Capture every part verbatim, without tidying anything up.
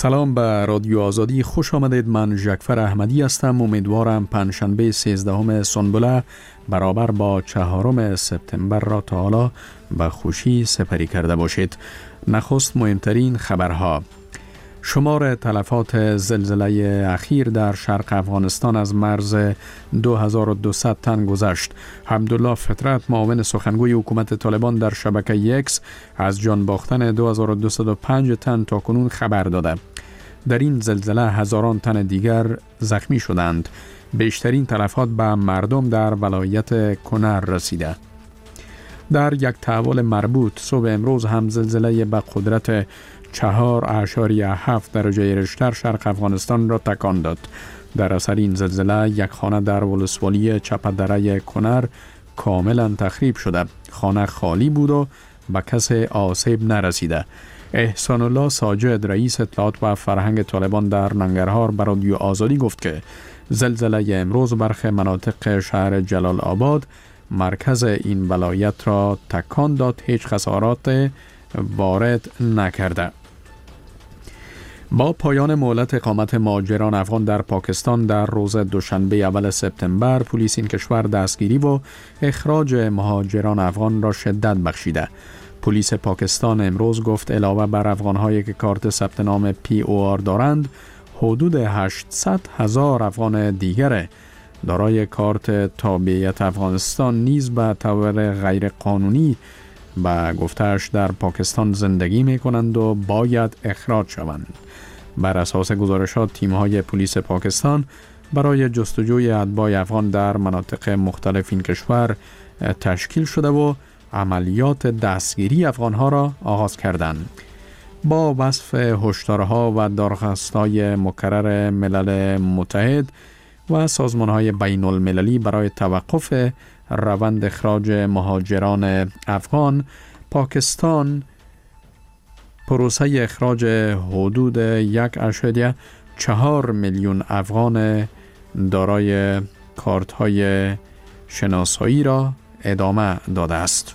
سلام به رادیو آزادی، خوش آمدید. من ژکفر احمدی هستم. امیدوارم پنجشنبه سیزدهم سنبله برابر با چهارم سپتامبر را تا حالا به خوشی سپری کرده باشید. نخست مهمترین خبرها: شمار تلفات زلزله اخیر در شرق افغانستان از مرز دو هزار و دویست تن گذشت. عبدالله فطرت، معاون سخنگوی حکومت طالبان، در شبکه اکس از جان باختن دو هزار و دویست و پنج تن تاکنون خبر داده. در این زلزله هزاران تن دیگر زخمی شدند. بیشترین تلفات به مردم در ولایت کنر رسیده. در یک تحول مربوط، صبح امروز هم زلزله به قدرت چهار اعشاریه هفت درجه ریشتر شرق افغانستان را تکان داد. در اثر این زلزله یک خانه در ولسوالی چپدره کنر کاملا تخریب شده. خانه خالی بود و به کسی آسیب نرسیده. احسان الله ساجد، رئیس اطلاعات و فرهنگ طالبان در ننگرهار، به رادیو آزادی گفت که زلزله امروز برخی مناطق شهر جلال آباد، مرکز این ولایت را تکان داد. هیچ خسارات وارد نکرده. با پایان مهلت اقامت مهاجران افغان در پاکستان در روز دوشنبه اول سپتامبر، پلیس این کشور دستگیری و اخراج مهاجران افغان را شدت بخشیده. پلیس پاکستان امروز گفت علاوه بر افغان‌هایی که کارت ثبت نام پی او آر دارند، حدود هشتصد هزار افغان دیگر دارای کارت تابعیت افغانستان نیز به طور غیر قانونی به گفته‌اش در پاکستان زندگی می کنند و باید اخراج شوند. بر اساس گزارشات، تیم‌های پلیس پاکستان برای جستجوی اتباع افغان در مناطق مختلف این کشور تشکیل شده و عملیات دستگیری افغان‌ها را آغاز کردند. با وصف هشدارها و درخواست‌های مکرر ملل متحد و سازمان‌های بین المللی برای توقف روند اخراج مهاجران افغان، پاکستان پروسه اخراج حدود یک اشاریه چهار میلیون افغان دارای کارت‌های شناسایی را ادامه داده است.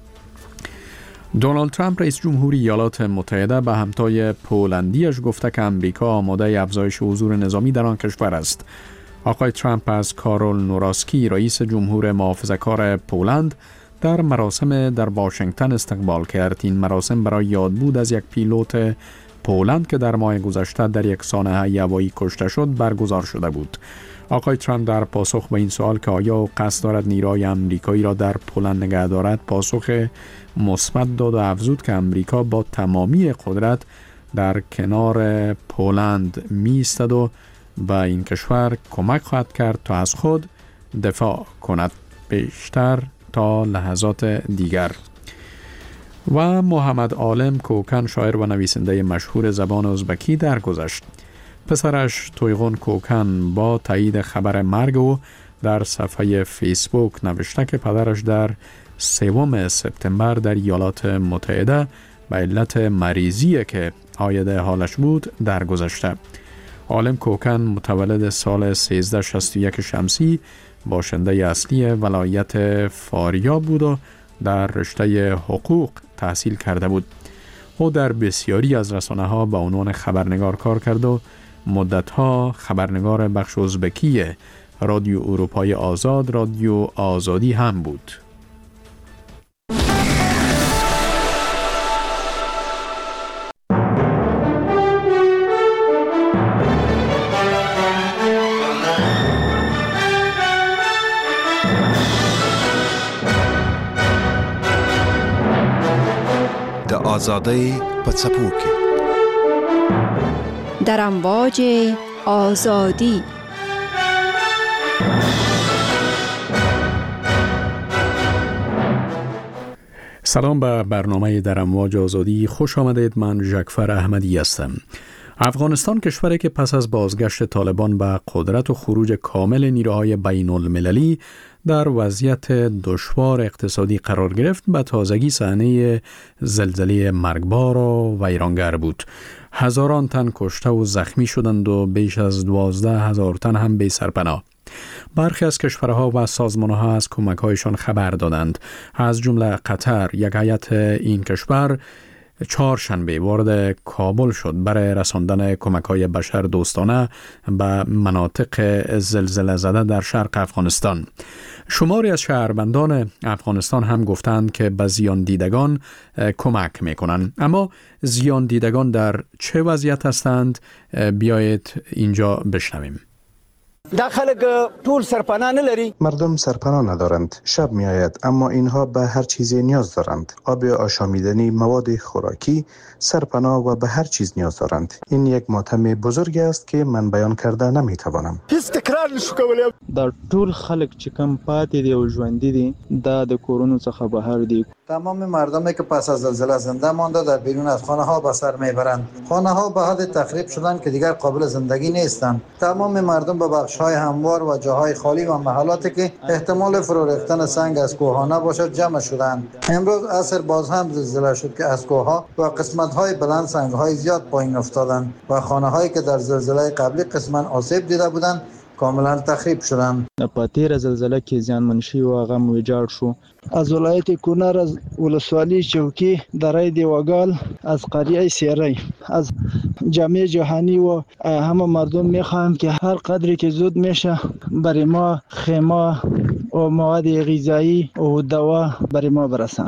دونالد ترامپ، رئیس جمهوری ایالات متحده، به همتای پولندیش گفته که امریکا آماده افزایش حضور نظامی در آن کشور است. آقای ترامپ از کارول نوراسکی، رئیس جمهور محافظه‌کار پولند، در مراسم در واشنگتن استقبال کرد. این مراسم برای یادبود از یک پیلوت پولند که در ماه گذشته در یک سانحه هوایی کشته شد برگزار شده بود. آقای ترامپ در پاسخ به این سوال که آیا قصد دارد نیروهای امریکایی را در پولند نگه دارد، پاسخ مثبت داد و افزود که امریکا با تمامی قدرت در کنار پولند می ایستد و به این کشور کمک خواهد کرد تا از خود دفاع کند. بیشتر تا لحظات دیگر. و محمد عالم کوکن، شاعر و نویسنده مشهور زبان ازبکی، درگذشت. پسرش تویغون کوکن با تایید خبر مرگ او در صفحه فیسبوک نوشته که پدرش در سوم سپتامبر در ایالات متحده به علت مریضی که عاید حالش بود درگذشته. عالم کوکن متولد سال سیزده شصت و یک شمسی، باشنده اصلی ولایت فاریاب بود و در رشته حقوق تحصیل کرده بود. او در بسیاری از رسانه‌ها به عنوان خبرنگار کار کرد و مدت‌ها خبرنگار بخش ازبکی رادیو اروپای آزاد، رادیو آزادی هم بود. آزادی پڅپو کې در امواج آزادی. سلام به برنامه در امواج آزادی، خوش آمدید. من ژکفر احمدی هستم. افغانستان کشوری که پس از بازگشت طالبان به قدرت و خروج کامل نیروهای بین المللی در وضعیت دشوار اقتصادی قرار گرفت، به تازگی صحنه زلزله مرگبار و ویرانگر بود. هزاران تن کشته و زخمی شدند و بیش از دوازده هزار تن هم بی سرپناه. برخی از کشورها و سازمانها از کمک‌هایشان خبر دادند. از جمله قطر، یک هیئت این کشور چهارشنبه وارد کابل شد برای رساندن کمک‌های بشر دوستانه به مناطق زلزله زده در شرق افغانستان. شماری از شهروندان افغانستان هم گفتند که به زیان دیدگان کمک میکنند. اما زیان دیدگان در چه وضعیت هستند؟ بیایید اینجا بشنویم. دا خلک ټول سرپناه نه لري. مردم سرپناه ندارند. شب می آید اما اینها به هر چیزی نیاز دارند. آب آشامیدنی، مواد خوراکی، سرپناه و به هر چیز نیاز دارند. این یک ماتم بزرگ است که من بیان کرده نمی توانم. هیڅ تکرار نشو کولی. دا ټول خلک چې کم پاتې دي او ژوند دي دا د کورونو څخه بهر دي. تمام مردمی که پس از زلزله زنده مانده در بیرون از خانه ها به سر میبرند. خانه ها به حد تخریب شدند که دیگر قابل زندگی نیستند. تمام مردم به بخش های هموار و جاهای خالی و محلاتی که احتمال فرو ریختن سنگ از کوه ها نباشد جمع شدند. امروز عصر باز هم زلزله شد که از کوه ها و قسمت های بلند سنگ های زیاد پایین افتادند و خانه هایی که در زلزله قبلی قسما آسیب دیده بودند کاملا تخریب شدند. په تیر زلزله کې زیانمن شوي و هغه ویجاړ شو. از ولایت کنر، از ولسوالی چوکی، درای دیوگال، از قریه سیری، از جامعه جهانی و همه مردم میخواهم که هر قدری که زود میشه برای ما خیمه و مواد غذایی و دوا برای ما برسن.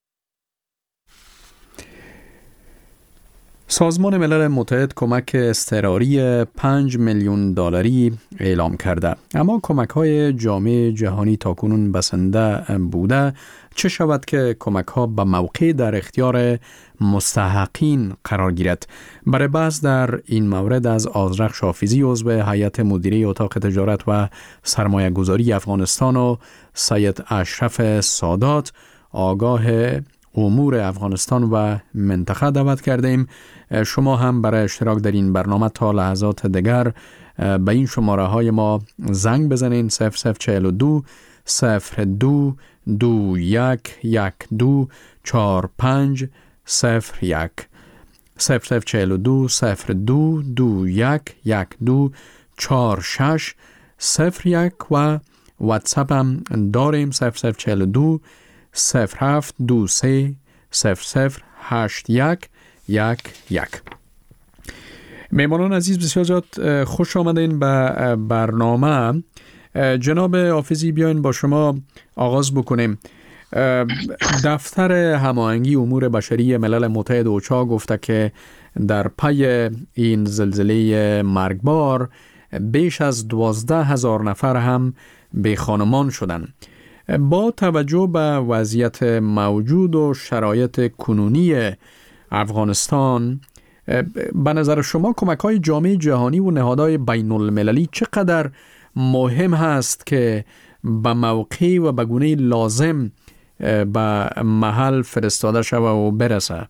سازمان ملل متحد کمک اضطراری پنج میلیون دلاری اعلام کرده، اما کمک‌های جامعه جهانی تاکنون بسنده بوده. چه شود که کمک‌ها به موقع در اختیار مستحقین قرار گیرد؟ برای بحث در این مورد از آذرخش حافظی عضو هیئت مدیره اتاق تجارت و سرمایه گذاری افغانستان و سید اشرف سادات آگاه امور افغانستان و منطقه دعوت کردیم. شما هم برای اشتراک در این برنامه تا لحظات دیگر به این شماره های ما زنگ بزنین: صفر صفر چهل و دو صفر دو دو یک یک دو چهار پنج صفر یک صفر صفر چهل و دو صفر دو دو یک یک دو چهار شش صفر یک و واتساپ هم داریم: صفر صفر چهل و دو صفر هفت دو سه صفر صفر هشت یک یک یک. میمانان عزیز، بسیار زیاد خوش آمدین به برنامه. جناب حافظی، بیاین با شما آغاز بکنیم. دفتر هماهنگی امور بشری ملل متحد اوچا گفته که در پی این زلزله مرگبار بیش از دوازده هزار نفر هم به خانمان شدند. با توجه به وضعیت موجود و شرایط کنونی افغانستان، به نظر شما کمک‌های جامعه جهانی و نهادهای بین المللی چقدر مهم هست که به موقع و به گونه لازم به محل فرستاده شود و برسه؟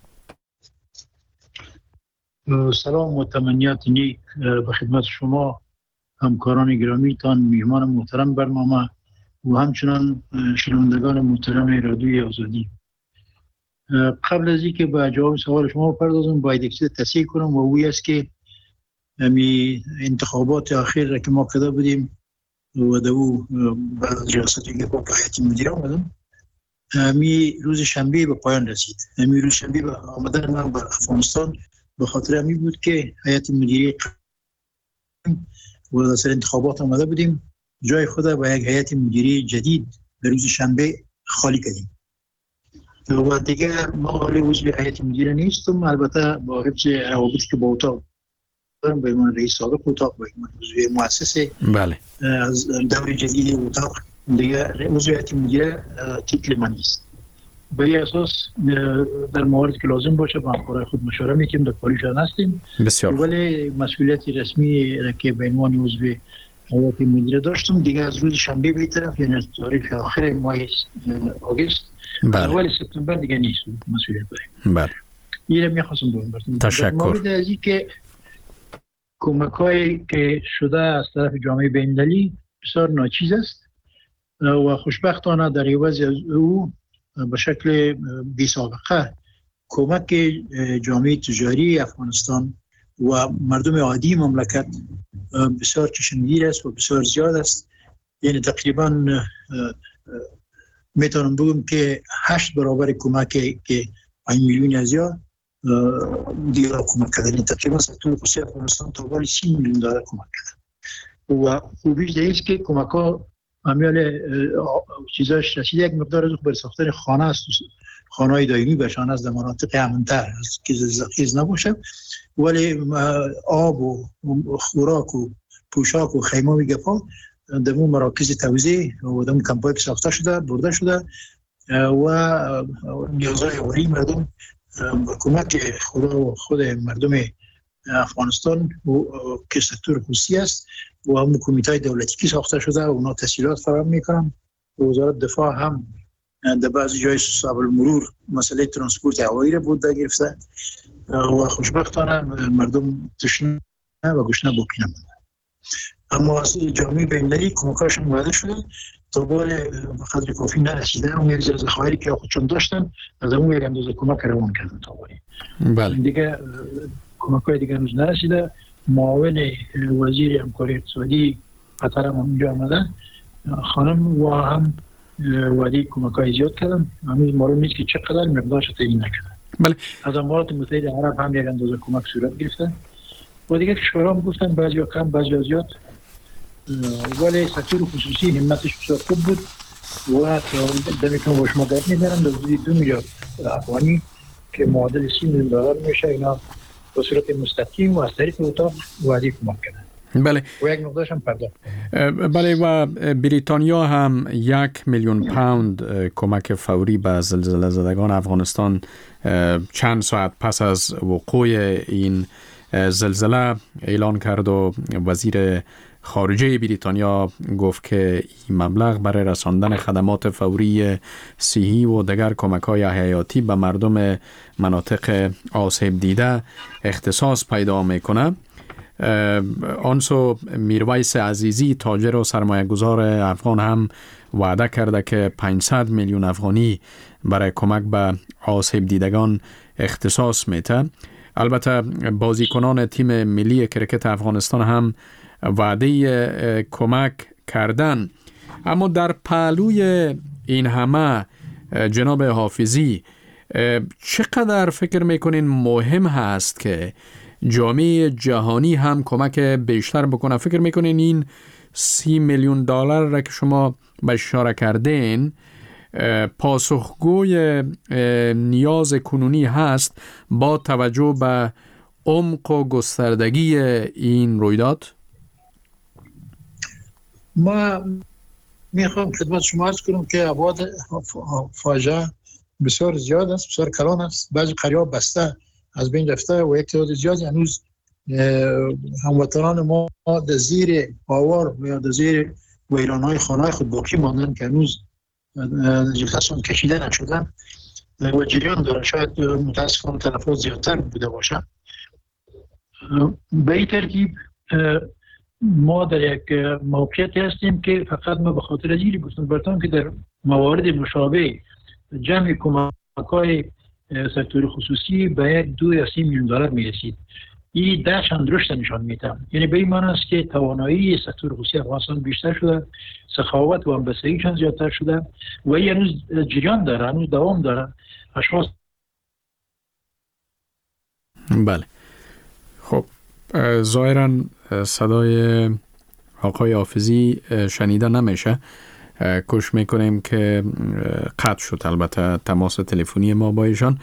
سلام و تمنیات نیک به خدمت شما، همکاران گرامیتان، میهمان محترم برنامه و همچنان شنوندگان محترم رادیوی آزادی. قبل از اینکه به جواب سوال شما بپردازم، باید یک چیز تصحیح کنم و اوی است که می انتخابات اخیر را که ما کرده بودیم و دو بعد از ریاست یک با هیئت مدیره آمدم، می روز شنبه به پایان رسید. می روز شنبه به آمدن من به افغانستان به خاطر همی بود که هیئت مدیره و در انتخابات آمده بودیم، جای خود با یک هیئت مدیره جدید به روز شنبه خالی کردیم و دیگه ما حالی عضو هیئت مدیره نیستم. البته با حفظ روابطی که با اتاق دارم، به من رئیس سابق اتاق، به من عضو مؤسسه بله از دور جدید اتاق دیگه عضو هیئت مدیره تیتل من نیست. به این اساس در موارد که لازم باشه با همکارای خود مشوره میکنیم، در پالیشان هستیم. بسیار ولی مسئولیت رسمی که به عنوان عضو هیئت مدیره داشتم دیگه از روز شنبه به طرف، یعنی از تاریخ آخر ماه آگوست اول سپتامبر دیگه نیست مسئولیت داریم. بله. اینو میخواستم بگم براتون. تشکر. مورد از این که کمک‌هایی که شده از طرف جامعه بین‌المللی بسیار ناچیز است و خوشبختانه در عوض از او به شکل بی سابقه کمک جامعه تجاری افغانستان و مردم عادی مملکت بسیار چشمگیر است و بسیار زیاد است. یعنی تقریبا میتونم بگم که هشت برابر کمک که پنج میلیون از یا دیگر کمک کردن. تقریبا سکتور خصوصی افغانستان تا بالای سی میلیون دلار کمک کرد و خوبیش دیگه است که کمک ها امیال چیزاش رسید یک مقدار از بر ساختن خانه است، خانه های دائمی بشان از مناطق امن‌تر که زلزله‌خیز نباشه، ولی آب و خوراک و پوشاک و خیمه و گپا در اون مراکز توزیع و در اون کمپایی که ساخته شده برده شده و نیازهای اولیه مردم با کمک خدا و خود مردم افغانستان که سکتور خصوصی است و هم کمیته دولتی که ساخته شده و اونا تسهیلات فراهم میکنن. وزارت دفاع هم در بعضی جای صاحب المرور مسئله ترانسپورت هوایی را بود گرفته و خوشبختانه مردم تشنه و گشنه باقی نمونده. اما از جامعه بین‌المللی کمکاشون وعده شده تا بال به قدر کافی نرسیده. اون یک ذخایر که خودشون داشتن از اون یک اندازه کمک روان کردن تا بالی. بله. دیگه کمک‌های دیگه هنوز نرسیده. معاون وزیر همکاری اقتصادی قطر هم اونجا آمدن، خانم و هم وعده کمک‌های زیاد کردن. هنوز معلوم نیست که چقدر مقدارش تعیین نکردن. بله. از امارات متحده عرب هم یک اندازه کمک صورت گرفته و دیگه کشورها هم گفتن بعضی کم بعضی زیاد، ولی سکتور خصوصی همتش بسیار خوب بود و دمیتون با شما گفت میدارم در حدود دو میلیارد افغانی که معادل سی میلیون دلار میشه. اینا به صورت مستقیم و از طریق اتاق وعده کمک کردن. بله. و یک نقطه‌اش هم پرداخت. بله و بریتانیا هم یک میلیون پوند کمک فوری به زلزله زدگان افغانستان چند ساعت پس از وقوع این زلزله اعلان کرد و وزیر خارجه بریتانیا گفت که این مبلغ برای رساندن خدمات فوری صحی و دیگر کمک‌های حیاتی به مردم مناطق آسیب دیده اختصاص پیدا میکنه. آنسو میرویس عزیزی تاجر و سرمایه‌گذار افغان هم وعده کرده که پانصد میلیون افغانی برای کمک به آسیب دیدگان اختصاص میده. البته بازیکنان تیم ملی کرکت افغانستان هم وعده کمک کردن. اما در پهلوی این همه جناب حافظی چقدر فکر میکنین مهم هست که جامعه جهانی هم کمک بیشتر بکنه؟ فکر میکنین این سی میلیون دلار را که شما به اشاره کردین پاسخگوی نیاز کنونی هست با توجه به عمق و گستردگی این رویداد؟ ما میخوام خدمت شما عرض کنم که ابعاد فاجعه بسیار زیاد است، بسیار کلان است. بعضی قریه‌ها بسته از بین رفته و یک تعداد زیادی هنوز هموطنان ما در زیر آوار یا در زیر ویران‌های خانه‌های خود باقی ماندن که هنوز جثه‌شان کشیده نشدن و جریان داره. شاید متاسفانه تلفات زیادتر بوده باشه. به این ترتیب ما در یک موقعیتی هستیم که فقط ما به خاطر ازیلی گفتم برتان که در موارد مشابه جمع کمک‌های سکتور خصوصی به یک دو یا سی میلیون دلار میرسید. این ده چند رشد نشان میده. یعنی به این معنی است که توانایی سکتور خصوصی افغانستان بیشتر شده، سخاوت و همبستگیشان زیادتر شده و این هنوز جریان داره، هنوز دوام داره. اشخاص بله. خب ظاهراً صدای آقای حافظی شنیده نمیشه. کوشش میکنیم که قطع شد البته تماس تلفنی ما با ایشان.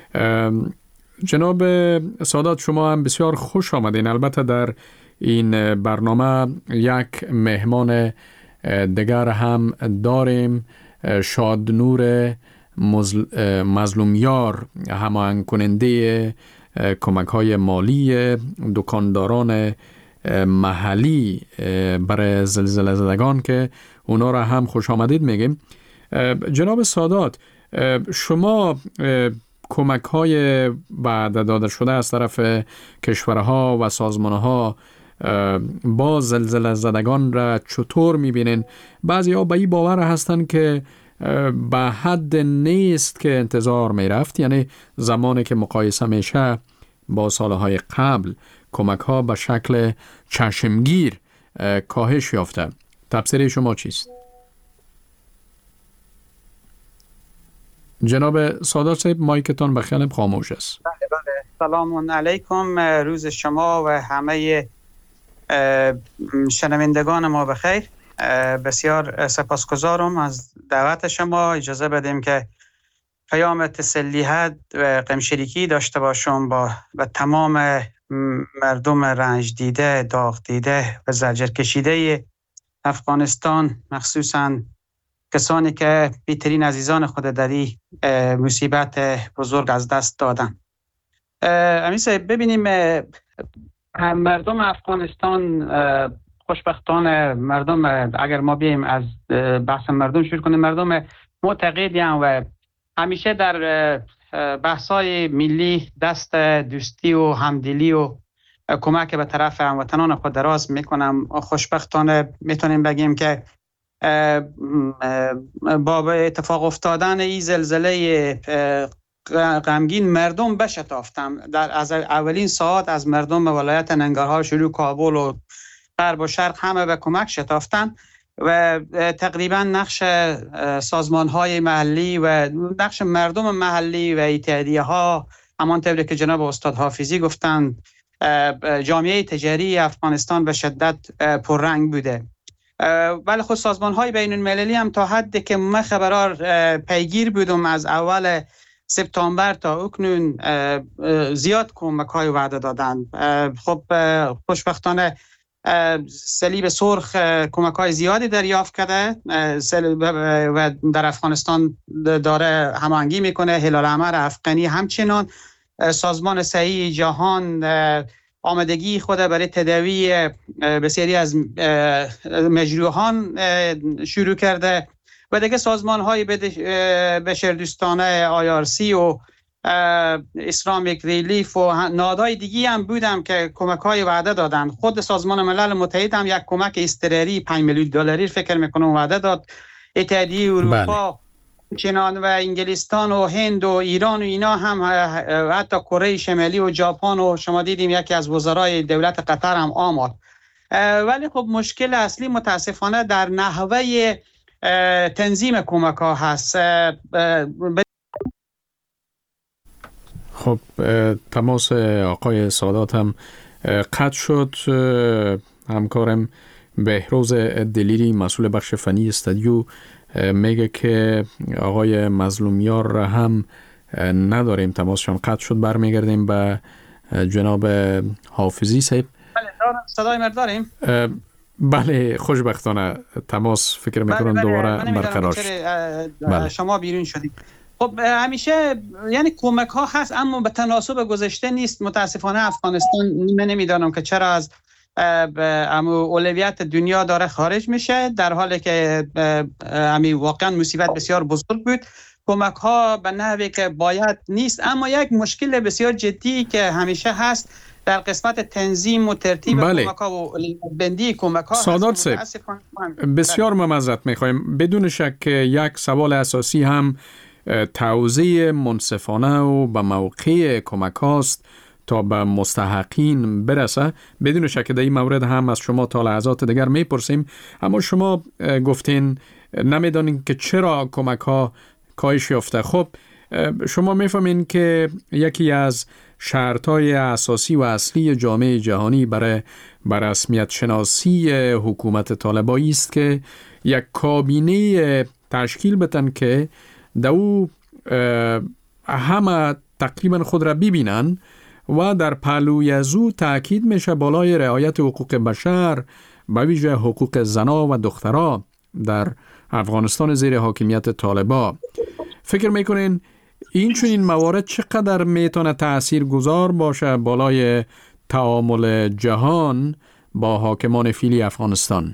جناب سادات شما هم بسیار خوش آمدین. البته در این برنامه یک مهمان دیگر هم داریم، شادنور مظلومیار، هماهنگ کننده کمک های مالی دکانداران محلی برای زلزله زدگان که اونا را هم خوش آمدید میگیم. جناب سادات شما کمک های بعد داده شده از طرف کشورها و سازمانها با زلزله زدگان را چطور میبینین؟ بعضی ها به این باور هستن که به حد نیست که انتظار میرفت، یعنی زمانی که مقایسه میشه با سالهای قبل کمک ها به شکل چشمگیر کاهش یافته. تفسیر شما چیست؟ جناب سادات صاحب مایکتان بخیال خاموش است. بله بله. سلام علیکم، روز شما و همه شنوندگان ما بخیر. بسیار سپاسگزارم از دعوت شما. اجازه بدیم که پیام تسلیحت و غمشریکی داشته باشم با و تمام مردم رنج دیده، داغ دیده و زجر کشیده افغانستان، مخصوصاً کسانی که بیترین عزیزان خود در این مصیبت بزرگ از دست دادن. امیسا ببینیم مردم افغانستان خوشبختانه، مردم اگر ما بیایم از بحث مردم شروع کنیم، مردم معتقدی هم و همیشه در بحث‌های ملی دست دوستی و همدلی و کمک به طرف هموطنان خود دراز میکنم. خوشبختانه میتونیم بگیم که با اتفاق افتادن این زلزله غمگین مردم بشتافتم. در از اولین ساعت از مردم ولایت ننگرهار شروع کابل و غرب و شرق همه به کمک شتافتن و تقریبا نقش سازمان‌های محلی و نقش مردم محلی و اتحادیه ها، همانطوری که جناب استاد حافظی گفتند، جامعه تجاری افغانستان به شدت پررنگ بوده. ولی خود سازمان‌های بین المللی هم تا حدی که من خبرار پیگیر بودم از اول سپتامبر تا اکنون زیاد کمک‌های وعده دادن. خب خوشبختانه صلیب سرخ کمک‌های زیادی دریافت کرده و در افغانستان داره هماهنگی میکنه. هلال احمر افغانی همچنان. سازمان صحی جهان آمادگی خود برای تداوی بسیاری از مجروحان شروع کرده و دیگه سازمان‌های بشردوستانه آی آر سی و اسلامیک ریلیف و نهادهای دیگی هم بودم که کمک‌های وعده دادن. خود سازمان ملل متحد هم یک کمک اضطراری پنج میلیون دلاری فکر میکنم وعده داد. اتحادیه اروپا چنان و انگلستان و هند و ایران و اینا هم، حتی کره شمالی و ژاپن و شما دیدیم یکی از وزرای دولت قطر هم آمد. ولی خب مشکل اصلی متاسفانه در نحوه تنظیم کمک ها هست. خب تماس آقای سادات هم قطع شد. همکارم بهروز دلیری مسئول بخش فنی استودیو میگه که آقای مظلومیار را هم نداریم، تماسشان قطع شد. برمیگردیم به جناب حافظی صاحب. بله صدای مرد داریم؟ بله خوشبختانه تماس فکر میکنم بله دوباره برقرار شد. بله. شما بیرون شدید. خب همیشه یعنی کمک ها هست اما به تناسب گذشته نیست. متاسفانه افغانستان من نمیدانم که چرا از اما اولویت دنیا داره خارج میشه، در حالی که امی واقعا مصیبت بسیار بزرگ بود. کمک ها به نحوی که باید نیست. اما یک مشکل بسیار جدی که همیشه هست در قسمت تنظیم و ترتیب بله. کمک ها و بندی کمک ها. سادات صاحب بسیار معذرت میخوایم، بدون شک یک سوال اساسی هم توزیع منصفانه و به موقع کمک هاست تا به مستحقین برسه. بدون شک در این مورد هم از شما تا لحظات دیگر میپرسیم. اما شما گفتین نمیدانین که چرا کمک ها کاهش یافته. خب شما میفهمین که یکی از شرطهای اساسی و اصلی جامعه جهانی برای رسمیت شناسی حکومت طالبانی است که یک کابینه تشکیل بدن که دو همه تقریبا خود را ببینن و در پهلوی از او تأکید میشه بالای رعایت حقوق بشر، به ویژه حقوق زنا و دخترها در افغانستان زیر حاکمیت طالبا. فکر میکنین این چون این موارد چقدر میتونه تأثیر گذار باشه بالای تعامل جهان با حاکمان فعلی افغانستان؟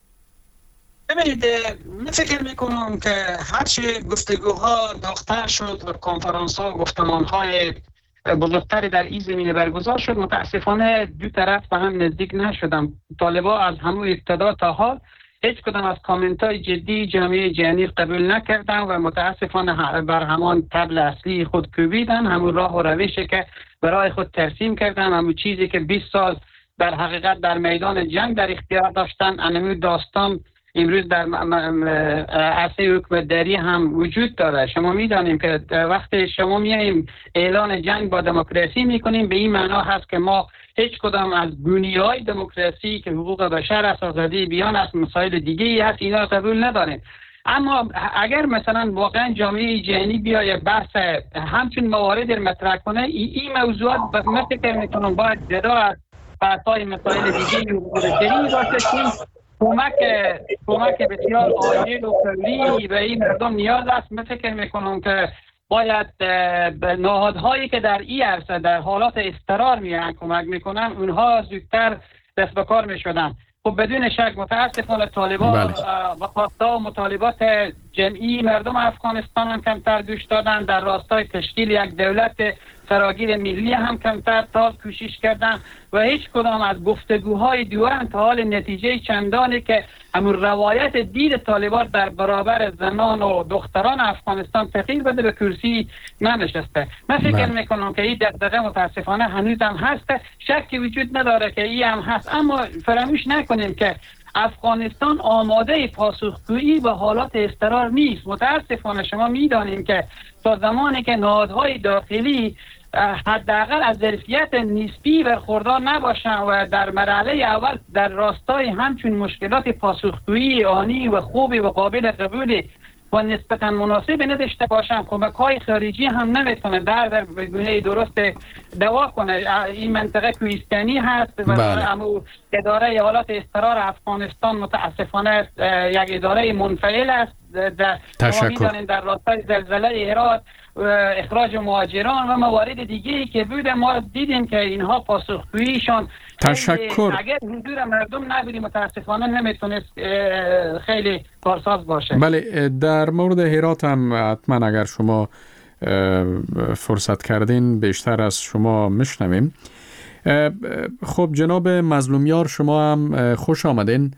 ببینید من فکر میکنم که هرچی گفتگوها داغ‌تر شد و کنفرانس ها و گفتمان های بزرگتری در این زمینه برگزار شد، متاسفانه دو طرف به هم نزدیک نشدن. طالبا از همون ابتدا تا حال هیچ کدام از کامنت های جدی جامعه جهانی قبول نکردن و متاسفانه بر همان طبل اصلی خود کوبیدن، همون راه و روشی که برای خود ترسیم کردن، همون چیزی که بیست سال در حقیقت در میدان جنگ در اختیار داشتن، انمی داستان امروز در عرصه حکومتداری هم وجود داره. شما میدانیم که وقتی شما میاییم اعلان جنگ با دموکراسی میکنیم، به این معنا هست که ما هیچ کدام از بنیه‌های دموکراسی که حقوق بشر است، آزادی بیان است، مسائل دیگه ای هست، اینا قبول نداریم. اما اگر مثلا واقعا جامعه جهانی بیاید بحث همچون موارد مطرح کنه، این موضوعات من فکر میکنم باید جدا از بحث‌های مسائل دیگه حقوق بشری باشه که کمک کمک بسیار عاجل و فوری به این مردم نیاز است. من فکر میکنم که باید نهادهایی که در این عرصه در حالات اضطرار میان کمک میکنن، اونها زودتر دست به کار میشدن. خب بدون شک متاسفانه طالبان و خواسته و مطالبات جمعی مردم افغانستان هم کمتر گوش دادن، در راستای تشکیل یک دولت فراگیر ملی هم کمتر تا کوشش کردن و هیچ کدام از گفتگوهای دوام تا حال نتیجه چندانی که همون روایت دید طالبان در برابر زنان و دختران افغانستان تغییر بده به کرسی ننشسته. من فکر میکنم که این دغدغه متاسفانه هنوز هم هست، شکی وجود نداره که این هم هست، اما فراموش نکنیم که افغانستان آماده پاسخگویی به حالات اضطرار نیست. متاسفانه شما میدانیم که تا زمانی که نهادهای داخلی حداقل از ظرفیت نسبی برخوردار نباشن و در مرحله اول در راستای همچون مشکلات پاسخگویی آنی و خوبی و قابل قبولی و نسبتا مناسب نداشته باشن، کمک‌های خارجی هم نمیتونه در در به گونه درست دوا کنه. این منطقه کوهستانی هست و اما اداره حالات اضطرار افغانستان متاسفانه یک اداره منفعل است. تشکر. در راستای زلزله هرات اخراج مهاجران و موارد دیگه‌ای که بوده، ما دیدیم که اینها پاسخگوییشان تشکر. اگر حضور مردم نبودی متاسفانه نمیتونست خیلی کارساز باشه. بله، در مورد هرات هم حتما اگر شما فرصت کردین بیشتر از شما میشنویم. خب جناب مظلومیار، شما هم خوش آمدین.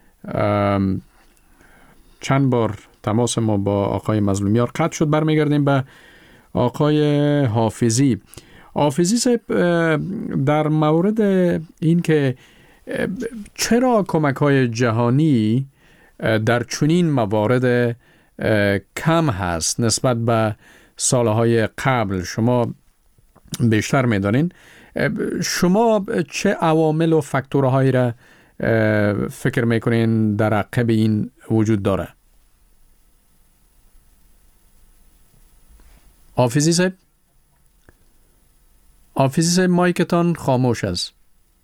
چند بار تماس ما با آقای مظلومیار قطع شد، برمیگردیم به آقای حافظی. حافظی صاحب، در مورد این که چرا کمک‌های جهانی در چنین موارد کم هست نسبت به سالهای قبل، شما بیشتر می‌دانین، شما چه عوامل و فاکتورهایی را فکر میکنین در عقب این وجود داره؟ حافظی صاحب حافظی صاحب مایکتان خاموش است.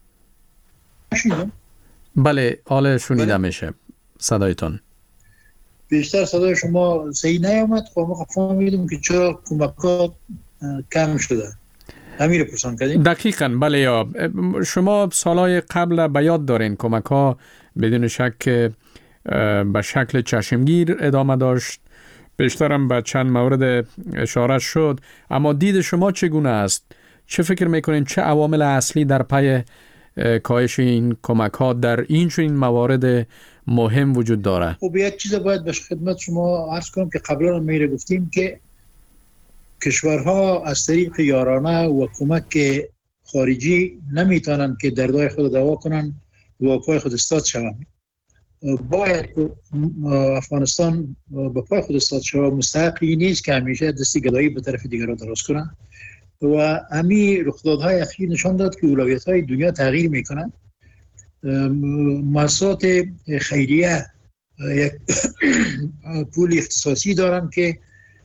بله، حالا شنیده میشه صدایتان. بیشتر صدای شما صحیح نیامد. خب ما فهمیدیم که چرا کمکات کم شده، همین رو پرسان کردیم. دقیقاً بله. یا شما سالهای قبل به یاد دارین کمک ها بدون شک به شکل چشمگیر ادامه داشت، بیشترم به چند مورد اشاره شد، اما دید شما چگونه است؟ چه فکر میکنین چه عوامل اصلی در پی کاهش این کمک ها در این چنین موارد مهم وجود داره؟ خب یک چیز باید به خدمت شما عرض کنم که قبلا میره گفتیم که کشورها از طریق یارانه و کمک خارجی نمیتونن که دردهای خود دوا کنن و پای خود استاد شوند. باید افغانستان به پای خود استاد شود، مستحقی نیست که همیشه دستی گدایی به طرف دیگران دراز کنن و همین رخدادهای اخیر نشان داد که اولویت‌های دنیا تغییر میکنن. مؤسسات خیریه یک پول اختصاصی دارن که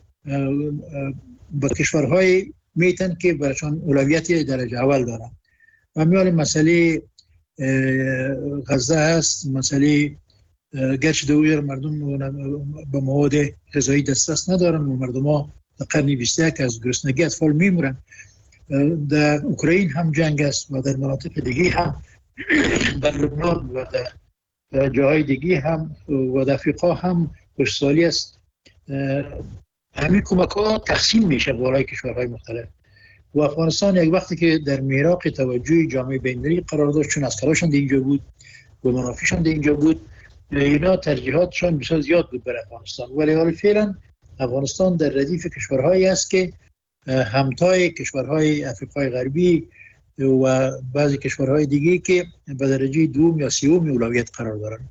با کشورهای میتن که برایشان اولویت درجه اول دارن. و میال مسئله غزه هست، مسئله گرچه دویر مردم به مواد غذایی دسترس ندارن و مردم ها در قرن بیست و یک از گرسنگی اطفال میمورن. در اوکراین هم جنگ است و در مناطق دیگه هم در لبنان و در جاهای دیگه هم و در افریقا هم کشتزاری است. همین کمک ها تقسیم میشه بالای کشورهای مختلف و افغانستان یک وقتی که در میراق توجه جامعه بین‌المللی قرار داشت، چون اسکراشان در اینجا بود و منافعشان در اینجا بود، اینا ترجیحاتشان بسیار زیاد بود برای افغانستان. ولی حال فعلا افغانستان در ردیف کشورهایی است که همتای کشورهای افریقای غربی و بعضی کشورهای دیگه که به درجه دوم یا سوم اولویت قرار دارن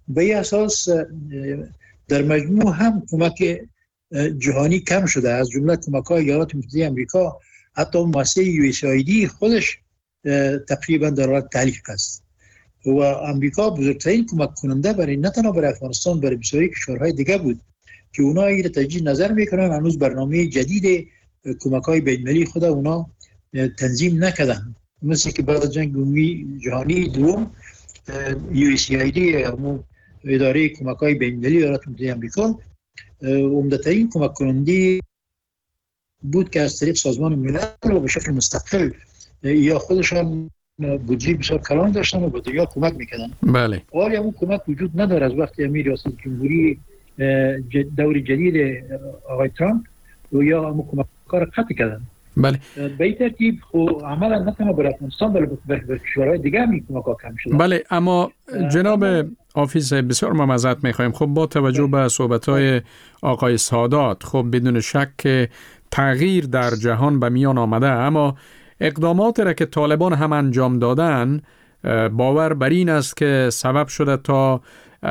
به این اساس در مجموع هم کمک جهانی کم شده، از جمله کمک‌های ایالات متحده آمریکا. حتی مؤسسه یو اس ای دی خودش تقریبا در حال تعلیق است و آمریکا بزرگترین کمک کننده برای نه تنها برای افغانستان، برای بسیاری کشورهای دیگه بود که اونا این تجدید نظر میکنن. هنوز برنامه جدید کمک‌های بین‌المللی خود اونا تنظیم نکردن، مثل که بعد از جنگ عمومی جهانی دوم یو اس ای دی اداره کمک‌های بین‌المللی ایالات متحده آمریکا عمده‌ترین کمک کننده بود که از طریق سازمان ملل و به شکل مستقل یا خودشان بودجه بسیار کلان داشتن و به دنیا کمک میکردن. بله. ولی اون کمک وجود نداره از وقتی امیر ریاست جمهوری دور جدید آقای ترامپ و یا همون کمک‌ها را قطع کردن. بله. به این ترتیب خب عملا نه تنها برای افغانستان بلکه به کشورهای دیگه هم این کمک‌ها کم شده. بله، اما جناب حافظ بسیار ما معذرت می‌خوایم. خب با توجه به صحبت‌های آقای سادات، خب بدون شک تغییر در جهان به میان آمده، اما اقداماتی را که طالبان هم انجام دادن باور بر این است که سبب شده تا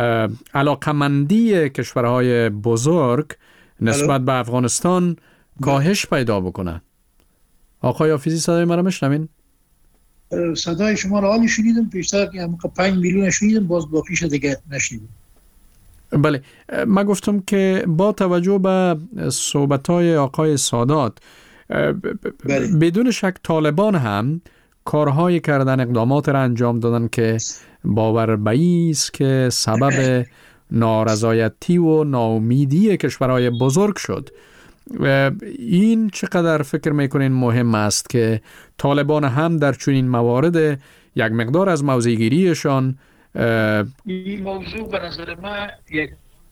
علاقمندی کشورهای بزرگ نسبت به افغانستان کاهش پیدا بکنه. آقای حافظی صدای مرا میشنوین؟ صدای شما را حالی شنیدم، پیشتر که پنج میلیون شنیدم، باز باقیش دیگه نشنیدم. بله، من گفتم که با توجه به صحبت‌های آقای سادات بله. بدون شک طالبان هم کارهایی کردن، اقدامات را انجام دادن که باور به این است که سبب نارضایتی و ناامیدی کشورهای بزرگ شد. این چقدر فکر میکنین مهم است که طالبان هم در چنین موارد یک مقدار از موضع‌گیریشان این موضوع به نظر من یک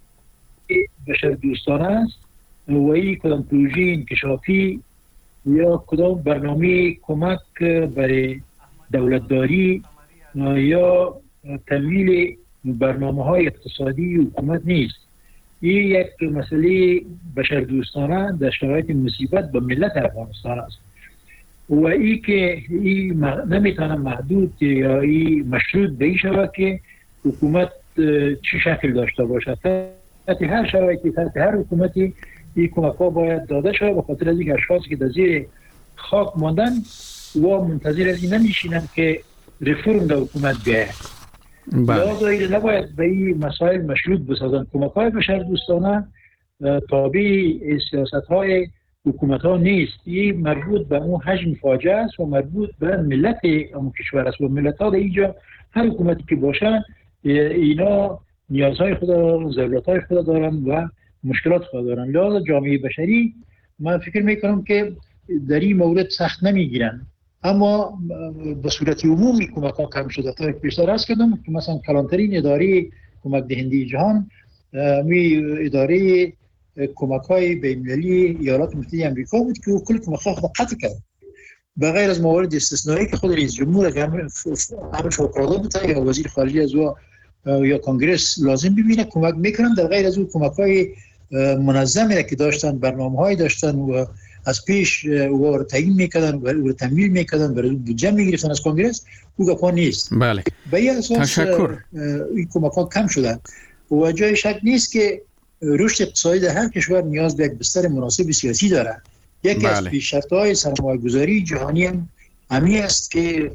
بشر دوستانه است و این کدام پروژه انکشافی یا کدام برنامه کمک برای دولتداری یا تمویل برنامه‌های اقتصادی حکومت نیست. این یک مسئله بشر دوستانه در شرایط مصیبت به ملت افغانستان است و این که این نمیتونه محدود یا این مشروط به این شود که حکومت چه شکل داشته باشد. تحت هر شرایطی، تحت هر حکومتی این کمک ها باید داده شود، به خاطر از اینکه اشخاصی که در زیر خاک ماندن و منتظر از این نمیشینن که رفرم در حکومت بیاید. لذا این نباید به این مسائل مشروط بسازن. کمک های بشر دوستانه تابع سیاست های حکومت ها نیست. این مربوط به اون حجم فاجعه است و مربوط به ملت اون کشور است و ملت ها در اینجا هر حکومتی که باشن اینا نیازهای خود دارن، ضرورتهای خود دارن و مشکلات خود دارن. لذا جامعه بشری من فکر میکنم که در این مورد سخت نمیگیرن، اما به صورت عمومی کمک ها کم شده. تا پیشتر عرض کردم که مثلا کلانترین اداره کمک دهنده جهان می اداره کمک های بین‌المللی ایالات متحده آمریکا بود که کل کمک ها خود قطع کرد به غیر از موارد استثنایی که خود رئیس جمهور اگر همه فوق‌العاده بوده یا وزیر خارجه از او یا کنگرس لازم ببینه کمک میکنن. در غیر از اون کمک های منظمی که داشتن، برنامه های داشتن و از پیش او رو تعیین میکردن و او رو تمویل میکردن، برای بودجه میگرفتن از کنگرس، او گپا نیست. بله. به این اساس تشکر. این کمک ها کم شدن و جای شک نیست که رشد اقتصادی در هر کشور نیاز به یک بستر مناسب سیاسی داره. یکی بله. از پیشرفت‌های سرمایه‌گذاری جهانی هم همین است که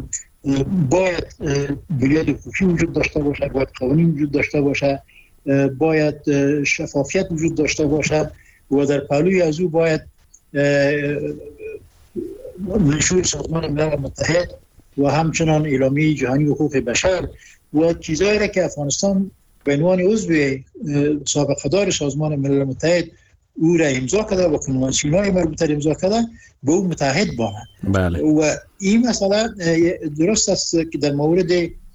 باید بنیاد حقوقی وجود داشته باشه، باید قوانین وجود داشته باشه، باید شفافیت وجود داشته باشه و در پهلوی از او باید منشور سازمان ملل متحد و همچنان اعلامیه جهانی حقوق بشر و چیزایی را که افغانستان به عنوان عضو سابقه دار سازمان ملل متحد او را امضا کرده و کنوانسیون‌های مربوطه را امضا کرده به او متحد باشند. بله. و این مسئله درست است که در مورد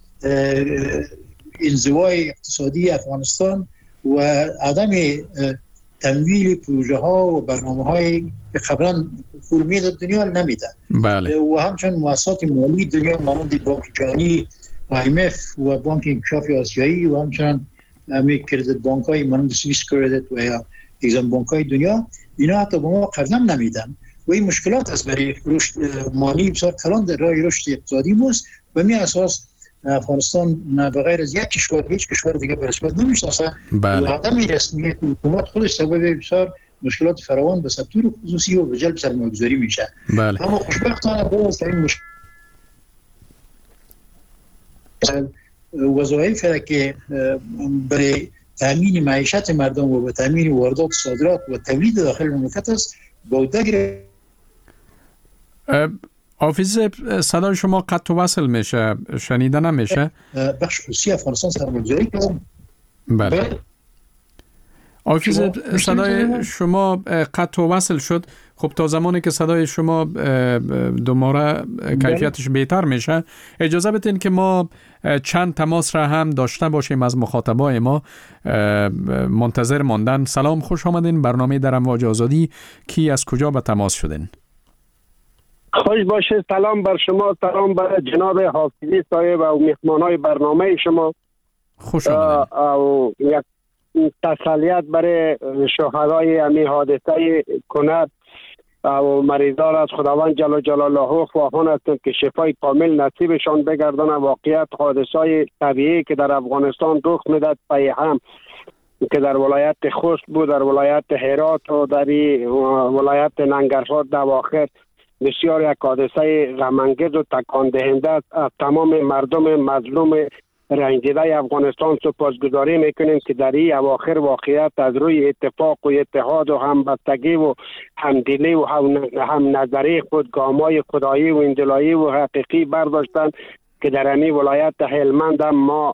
انزوای اقتصادی افغانستان و عدم تمویل پروژه ها و برنامه های که قبلا فرمی دنیا نمیده. بله. و همچنین مؤسسات مالی دنیا مانند بانک جهانی، آی ام اف و بانک انکشاف آسیایی و همچنین همین کردیت بانک های مانند سوئیس کردیت و یا اگزیم بانک های دنیا اینا حتی به ما قرض هم نمیدن و این مشکلات است برای رشد مالی بسیار کلان در راه رشد اقتصادی موست و می اساس افغانستان به غیر از یک کشور هیچ کشور دیگه به رسمیت نمیشناسه. بله. عدم رسمیت حکومت خودش سبب بسیار مشکلات فراوان به سکتور خصوصی و به جلب سرمایه‌گذاری میشه. بله. اما خوشبختانه باز این مشکل وظایفی که برای تامین معیشت مردم و به تامین واردات صادرات و تولید داخل مملکت است با عهده حافظ، صدای شما قطع و وصل میشه، شنیده نمیشه. بخش خصوصی افغانستان سرمایه‌گذاری کرد. بله. حافظ، صدای شما قطع و وصل شد. خب تا زمانی که صدای شما دوباره کیفیتش بهتر میشه، اجازه بدین که ما چند تماس را هم داشته باشیم از مخاطبای ما. منتظر ماندن. سلام، خوش آمدین. برنامه در امواج آزادی. کی از کجا به تماس شدین؟ خوش باشید. سلام بر شما، سلام بر جناب حافظی صاحب و مهمانای برنامه شما. خوش آمدین. و یک تسلیت برای شهدای امی حادثه کنت و مریضان از خداوند جل جلاله خواهان هستند که شفای کامل نصیبشان بگردن. واقعیت حادثه طبیعی که در افغانستان رخ میداد پای هم که در ولایت خوست بود، در ولایت هرات و در ولایت ننگرهار در آخر بسیار یک حادثه غم‌انگیز و تکان دهنده است. از تمام مردم مظلوم رنجیده افغانستان سپاسگزاری میکنیم که در این اواخر واقعیت از روی اتفاق و اتحاد و همبستگی و همدلی و هم نظری خود گامای خدایی و اندلایی و حقیقی برداشتند که در امی ولایت هلمند هم ما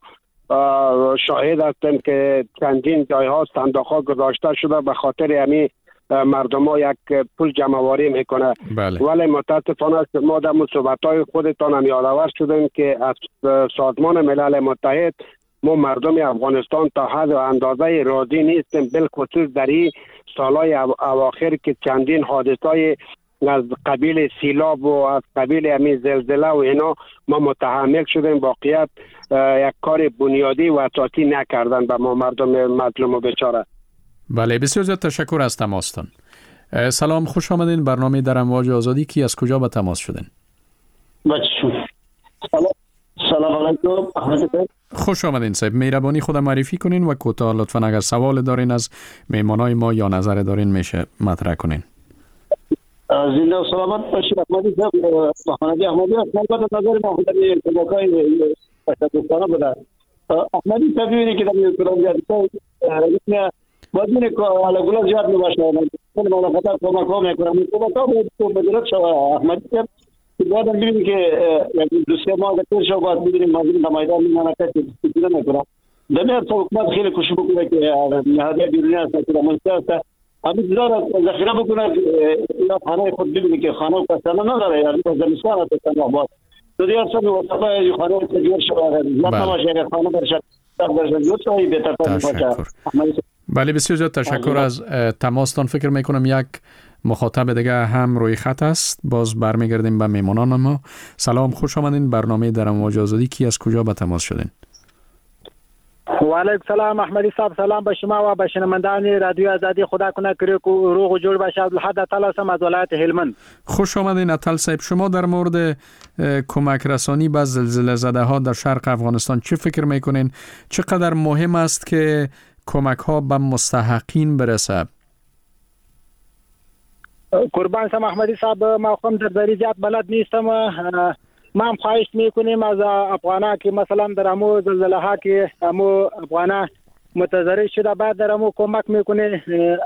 شاهد هستیم که چندین جایها صندوق‌ها گذاشته شده به خاطر امی مردم ها یک پول جمعواری میکنه. بله. ولی متاسفانه ما در صحبت‌های خودتان هم یادآور شدیم که از سازمان ملل متحد ما مردم افغانستان تا حد و اندازه راضی نیستیم، بالخصوص در این سالهای اواخر که چندین حادثه از قبیل سیلاب و از قبیل همین زلزله و اینا ما متحمل شدیم. واقعیت یک کار بنیادی و اساسی نکردن به ما مردم مظلوم و بیچاره. بله، بسیار زیاد تشکر از تماستان. سلام، خوش آمدین. برنامه در امواج آزادی. کی از کجا به تماس شدین؟ سلام سلام علیکم. احمد خوش آمدین صاحب. مهربانی خود معرفی کنین و کوتاه لطفاً اگر سوال دارین از مهمانای ما یا نظر دارین میشه مطرح کنین. زنده و سلامت باشید. احمدی صاحب، احمدی احمدی صاحب نظر ما خود در کمکای تشکرانه بوده. احمدی صاحب میگه که در کلام بدون که علاقه زیاد نباشه. من ملاقات کمک ها میکنم. کمک ها باید بدرد شود. احمدی صاحب بعد میبینیم که دو سه ماه گذشته شد بعد میبینیم مردم در میدان مملکت استفاده میکنن. دنیا تو حکومت خیلی کوشش بکنه که نهادهای بیرونی هست که منطقه است. همین داره ذخیره بکنه یا خانه خود ببینه که خانه کسانه نداره. یعنی زمستان است تنها باز. تو دیگر سب وقتی خانه تجربه شده. لطفا باشه که خانه برشت برشت جوت شوی بهتر باشه. بله، بسیار زیاد تشکر از تماستان. فکر میکنم یک مخاطب دیگه هم روی خط است. باز برمیگردیم به میمونان ما. سلام، خوش آمدین. برنامه در امواج آزادی. کی از کجا به تماس شدین؟ و علیکم سلام احمدی صاحب. سلام به شما و به شنوندگان رادیو آزادی. خدا کنه که روغ و جوړ باشه. عبدالحد اتل هستم از ولایت هلمند. خوش آمدین اتل صاحب. شما در مورد کمک رسانی به زلزله زده ها در شرق افغانستان چه فکر میکنین؟ چقدر مهم است که کمک ها به مستحقین برسه؟ قربان شم احمدی صاحب، ما خودم در ذری زیاد بلد نیستم. ما هم خواهش میکنیم از افغانا که مثلا در امو زلزله ها که امو افغانا متضرر شده بعد در امو کمک میکنه.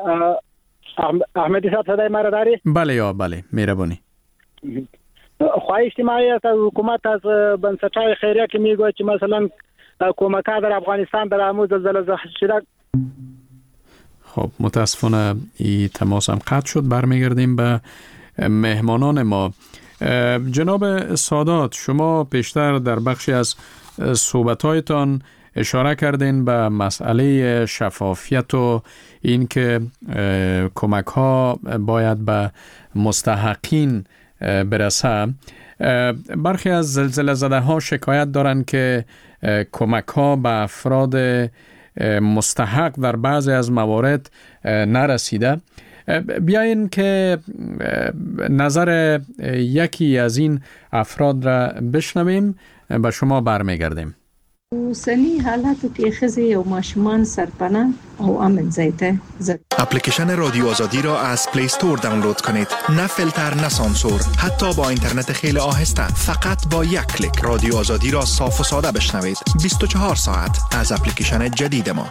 احمدی صاحب صدای مرا داری؟ بله یا بله، مهربانی. خواهش ما است از حکومت از بنسټ‌های خیریه که میگه که مثلا کمک ها در افغانستان در امو زلزله شده. خب متاسفانه این تماس هم قطع شد. برمیگردیم به مهمانان ما. جناب سادات، شما پیشتر در بخشی از صحبت‌هایتان اشاره کردین به مسئله شفافیت و این که کمک ها باید به مستحقین برسه. برخی از زلزله زده ها شکایت دارند که کمک ها به افراد مستحق در بعضی از موارد نرسیده. بیاین که نظر یکی از این افراد را بشنویم، به شما برمیگردیم. سنی حالاتو که خزی و ماشومان سرپناه او امن زیته زد. اپلیکیشن رادیو آزادی را از پلی استور دانلود کنید. نه فیلتر نه سانسور، حتی با اینترنت خیلی آهسته. فقط با یک کلیک رادیو آزادی را صاف و ساده بشنوید. بیست و چهار ساعت از اپلیکیشن جدید ما.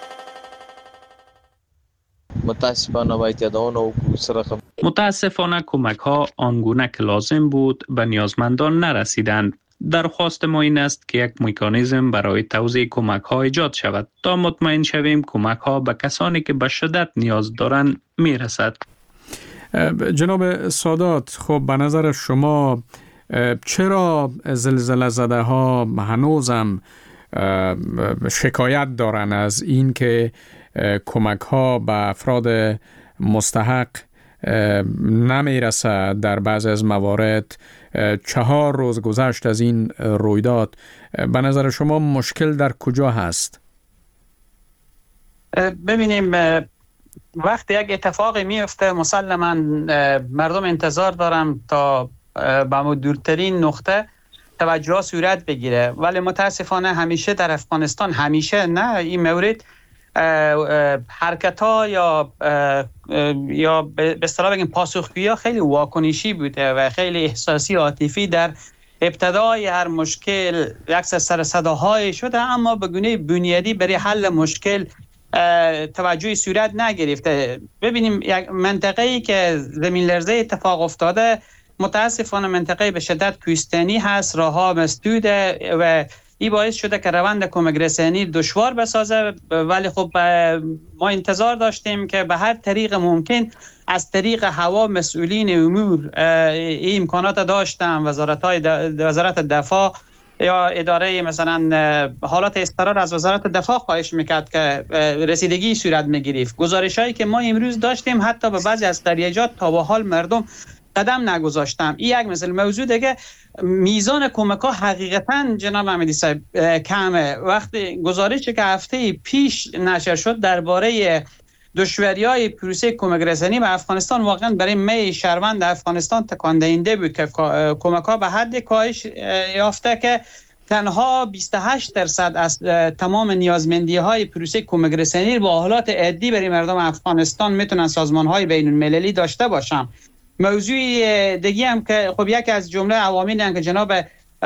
متاسفانه باید متاسفانه کمک ها آنگونه که لازم بود به نیازمندان نرسیدند. درخواست ما این است که یک مکانیزم برای توزیع کمک ها ایجاد شود تا مطمئن شویم کمک ها به کسانی که به شدت نیاز دارند می رسد. جناب سادات، خب به نظر شما چرا زلزله زده ها هنوزم شکایت دارن از این که کمک ها به افراد مستحق نمی رسد؟ در بعض از موارد چهار روز گذشت از این رویداد. به نظر شما مشکل در کجا هست؟ ببینیم وقتی یک اتفاقی میفته مسلما مردم انتظار دارن تا به دورترین نقطه توجه صورت بگیره، ولی متاسفانه همیشه در افغانستان، همیشه نه این مورد، حرکت ها یا یا به اصطلاح بگیم پاسخگویی ها خیلی واکنشی بوده و خیلی احساسی عاطفی در ابتدای هر مشکل یک سر صداهای شده، اما به گونه بنیادی برای حل مشکل توجهی صورت نگرفته. ببینیم یک منطقه‌ای که زمین لرزه اتفاق افتاده متاسفانه منطقه به شدت کوهستانی هست، راهها مسدوده و این باعث شده که روند کمک رسانی دشوار بسازه، ولی خب ما انتظار داشتیم که به هر طریق ممکن از طریق هوا مسئولین امور این امکانات داشتن. وزارت‌های وزارت دفاع یا اداره مثلا حالات اضطرار از وزارت دفاع خواهش میکرد که رسیدگی صورت میگرفت. گزارش‌هایی که ما امروز داشتیم حتی به بعضی از قریه‌جات تا به حال مردم قدم نگذاشتم. این یک مثل موضوع دیگه، میزان کمک ها حقیقتا جناب احمدی صاحب کمه. وقتی گزارشی که هفته پیش نشر شد درباره دشواری‌های پروسه کمک رسانی به افغانستان، واقعا برای می شهروند افغانستان تکان دهنده بود که کمک ها به حد کاهش یافته که تنها بیست و هشت درصد از تمام نیازمندی های پروسه کمک رسانی با حالات عادی برای مردم افغانستان میتونن سازمان های بین المللی داشته باشن. موضوع دیگه هم که خب یکی از جمله عواملی هم که جناب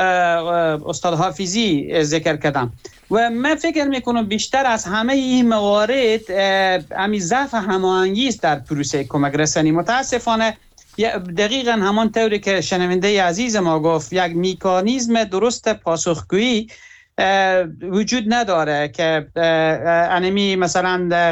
استاد حافظی ذکر کردم و من فکر میکنم بیشتر از همه این موارد امی ضعف هماهنگی است در پروسه کمک رسانی. متاسفانه دقیقاً همان طوری که شنونده عزیز ما گفت، یک مکانیزم درست پاسخگویی وجود نداره که انمی مثلا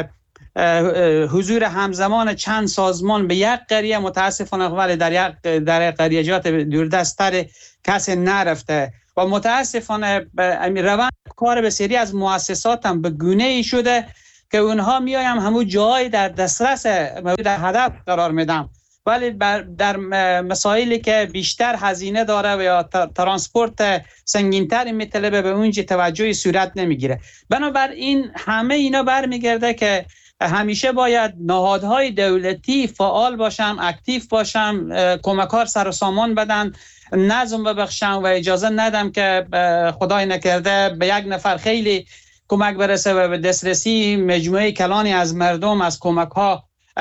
حضور همزمان چند سازمان به یک قریه، متاسفانه ولی در یک در قریه‌جات دوردست‌تر کسی نرفته و متاسفانه روند کار بسیاری از مؤسسات هم به گونه‌ای شده که اونها میایم همون جای در دسترس مورد هدف قرار میدن، ولی در مسائلی که بیشتر هزینه داره و یا ترانسپورت سنگین‌تر میطلبه به اونجا توجهی صورت نمیگیره. بنابراین همه اینا برمیگرده که همیشه باید نهادهای دولتی فعال باشن، اکتیو باشن، کمکار سر و سامان بدن، نظم ببخشن و اجازه ندم که خدای نکرده به یک نفر خیلی کمک برسه و به دسترسی مجموعه کلانی از مردم از کمک ها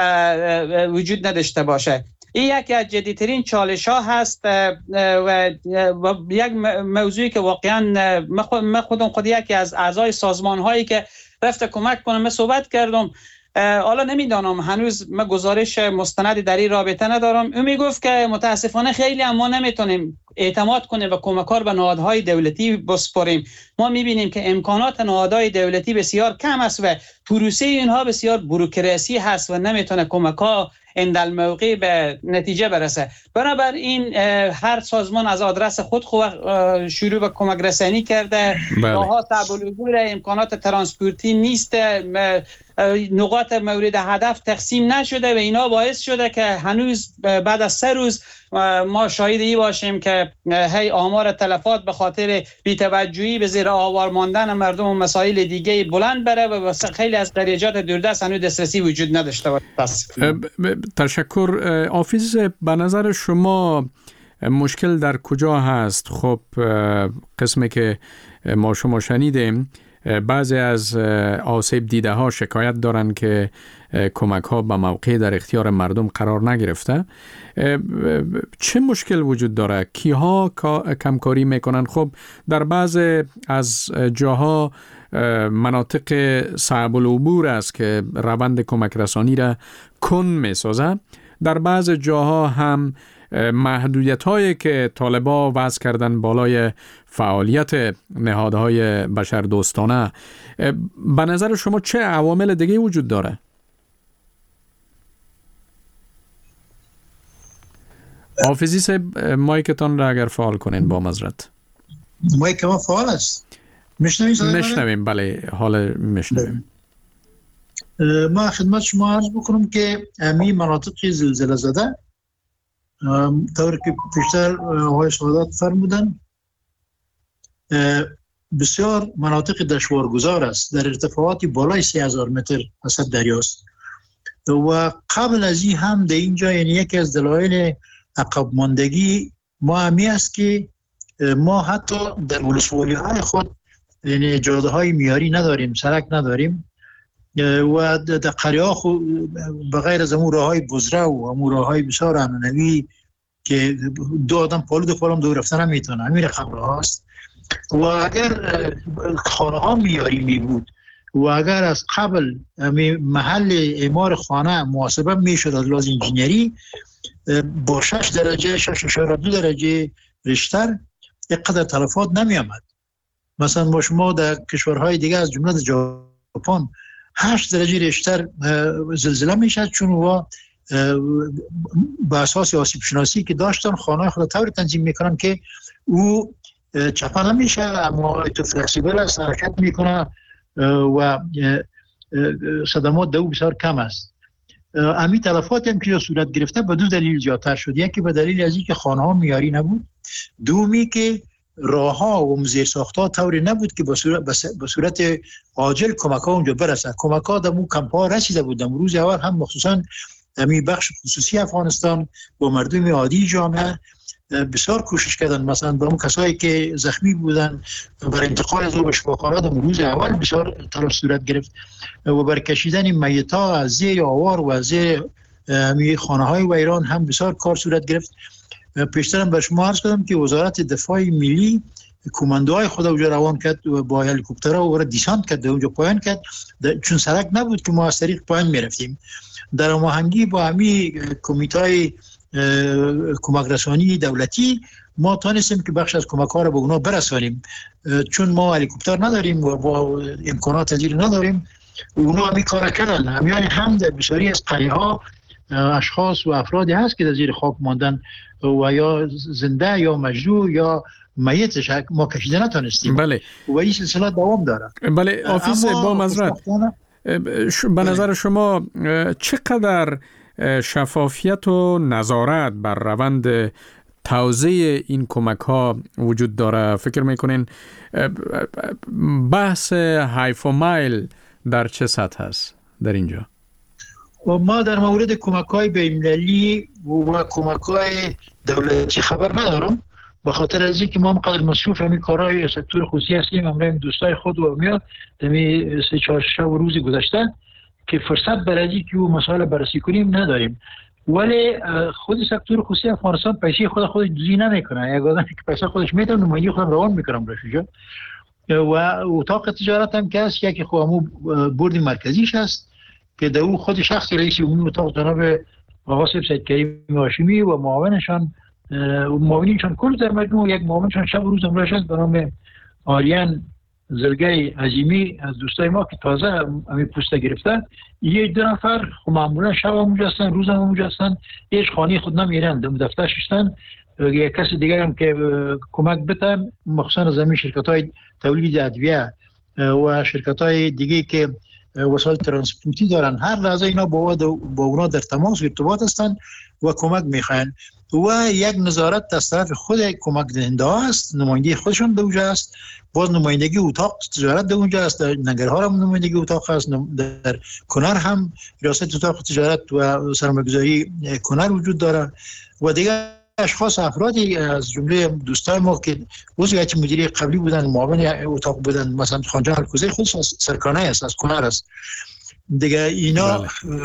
وجود نداشته باشه. این یکی از جدیترین چالش ها هست و یک موضوعی که واقعا من خودم خود یکی از اعضای سازمان هایی که رفته کمک کنم من صحبت کردم، حالا نمیدانم هنوز من گزارش مستندی در این رابطه ندارم. او میگفت که متاسفانه خیلی هم ما نمیتونیم اعتماد کنیم و کمکار به نهادهای دولتی بسپاریم. ما میبینیم که امکانات نهادهای دولتی بسیار کم است و پروسه اینها بسیار بوروکراسی هست و نمیتونه کمک‌ها اندل موقع به نتیجه برسه. بنابراین هر سازمان از آدرس خود شروع به کمک رسانی کرده، راه‌ها صعب العبور، امکانات ترانسپورتی نیست، نقاط مورد هدف تقسیم نشده و اینا باعث شده که هنوز بعد از سه روز ما شاهد ای باشیم که هی آمار تلفات به خاطر بی‌توجهی به زیر آوار ماندن مردم و مسائل دیگه بلند بره و خیلی از قریجات دوردست هنوز دسترسی وجود نداشته باشه. تشکر. آفیس، به نظر شما مشکل در کجا هست؟ خب قسمی که ما شما شنیدیم، بعضی از آسیب دیده ها شکایت دارن که کمک ها به موقع در اختیار مردم قرار نگرفته. چه مشکل وجود داره؟ کیها کمکاری میکنن؟ خب در بعضی از جاها مناطق صعب العبور است که روند کمک رسانی را کند میسازه. در بعض جاها هم محدودیت هایی که طالبا وضع کردن بالای فعالیت نهادهای بشردوستانه. به نظر شما چه عوامل دیگه وجود داره؟ حافظی صاحب، مایکتان را اگر فعال کنین با معذرت. مایک ما فعال است. میشنویم؟ میشنویم، بله، حالا میشنویم. ما خدمت شما عرض بکنم که امی مناطق زلزله زده طور که پیشتر آقای شهادت فرمودن بسیار مناطق دشوارگذار است، در ارتفاعات بالای سه هزار متر وسط دریاست و قبل از این هم در اینجا یعنی یکی از دلایل عقب ماندگی ما همی است که ما حتی در ولسوالی های خود یعنی جاده های میاری نداریم، سرک نداریم و در قریه ها بغیر از امور راه های بزرگ و امور راه های بسیار عنعنوی که دو آدم پالو دو پالم دور رفتن هم میتونه همین رقم راه هست و اگر خانه ها میاری می بود و اگر از قبل محل اعمار خانه محاسبه میشد از لحاظ انجینری با شش درجه شش اشاره دو درجه ریشتر اینقدر تلفات نمی آمد. مثلا ما شما در کشورهای دیگه از جمله ژاپن هشت درجه ریشتر زلزله میشد، چون و به اساس آسیب شناسی که داشتن خانه خود طوری تنظیم میکنن که او چپه نمیشه اما تو فلکسیبل است، حرکت میکنه و صدمات دو بسیار کم است. امی تلفات هم که صورت گرفته به دو دلیل زیادتر شد. یکی به دلیل از اینکه خانه ها معیاری نبود، دومی که راه ها و زیر ساخت ها طوری نبود که به صورت, به صورت عاجل کمک ها اونجا برسه. کمک ها در مو کمپ ها رسیده بود. در روز اول هم مخصوصا امی بخش خصوصی افغانستان با مردم عادی جامعه بسیار کوشش کردن، مثلا با اون کسایی که زخمی بودن برای انتقال از به شفاخانه در روز اول بسیار تلاش صورت گرفت و برای کشیدن میتا از زیر آوار و از زیر امی خانه های ویران هم بسیار کار صورت گرفت. پیشترم به شما عرض کردم که وزارت دفاع ملی کماندوهای خود اونجا روان کرد و با هلیکوپترها و دیسانت کرد اونجا پایان کرد، چون سرک نبود که ما از طریق پایان میرفتیم. در هماهنگی با همی کمیته کمک رسانی دولتی ما تانستیم که بخش از کمک ها را به اونا برسانیم، چون ما هلیکوپتر نداریم و با امکانات زیر نداریم. اونا همی کار کردن. همیان هم در بسیاری از قریه ها اشخاص و افرادی هست که در زیر خاک ماندن و یا زنده یا مجروح یا میتش ما کشیده نتونستیم. بله. و این سلسله دوام داره. بله. آفیس با معذرت، به نظر شما چقدر شفافیت و نظارت بر روند توزیع این کمک ها وجود داره؟ فکر میکنین بحث هایف و مایل در چه سطح هست در اینجا؟ و ما در مورد کمک های بین‌المللی و کمک های دولتی خبر ندارم، به خاطر از اینکه ما مقدر مصروف همین کارهای سکتور خصوصی هستیم. همراهیم دوستای خود و میاد دمی سه چهار شب و روزی گذشته که فرصت برای اینکه او مسائل بررسی کنیم نداریم. ولی خود سکتور خصوصی افغانستان پیسه خود خود دوزی نمیکنه. یک آدمی که پیسه خودش میده نمایی خودم روان میکنم برشجا و اتاق تجارت هم که هست یکی خو همو بورد مرکزیش هست که در او خود شخص رئیس عمومی اتاق جناب آقا سید کریم هاشمی و معاونشان و معاونینشان کل در مجموع یک معاونشان شب و روز امروز هست به نام آریان زرگای عظیمی از دوستای ما که تازه همین پوسته گرفتن. یه دو نفر معمولا شب هم اونجا هستن، روز هم اونجا هستن، هیچ خانه خود نمیرن، دفترش هستن. یک کسی دیگر هم که کمک بده مخصوصا از همین شرکت های تولید ادویه و شرکت های دیگه که وسایل ترانسپورتی دارن، هر لحظه اینا با با اونا در تماس و ارتباط هستن و کمک میخواین. و یک نظارت از طرف خود کمک دهنده ها است، نماینده خودشون در اونجا است، باز نمایندگی اتاق تجارت در اونجا است، در ننگرهار هم نمایندگی اتاق است، در کنر هم ریاست اتاق تجارت و سرمایه‌گذاری کنر وجود داره و دیگر اشخاص افرادی از جمله دوستای ما که عضو هیئت مدیره قبلی بودن، معاون اتاق بودن، مثلا خانجان الکوزی خودش از سرکانه است، از کنر است دیگه. اینا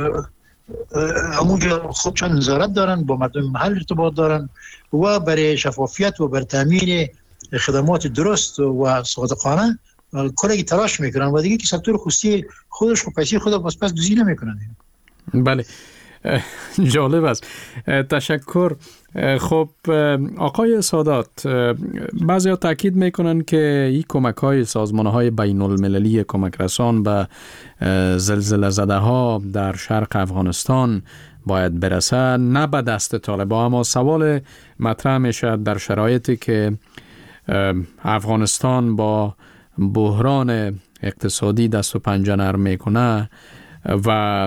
همونجا خودشان نظارت دارن، با مردم محل ارتباط دارن و برای شفافیت و بر تامین خدمات درست و صادقانه کلی تلاش میکنن و دیگه که سکتور خصوصی خودش و پیسه خود پس پس دوزی نمیکنن. بله، جالب است. تشکر. خب آقای سادات، بعضیا تاکید میکنن که این کمک های سازمان های بین المللی کمک رسان به زلزله زده ها در شرق افغانستان باید برسه، نه به دست طالبان. اما سوال مطرح میشه در شرایطی که افغانستان با بحران اقتصادی دست و پنجه نرم میکنه و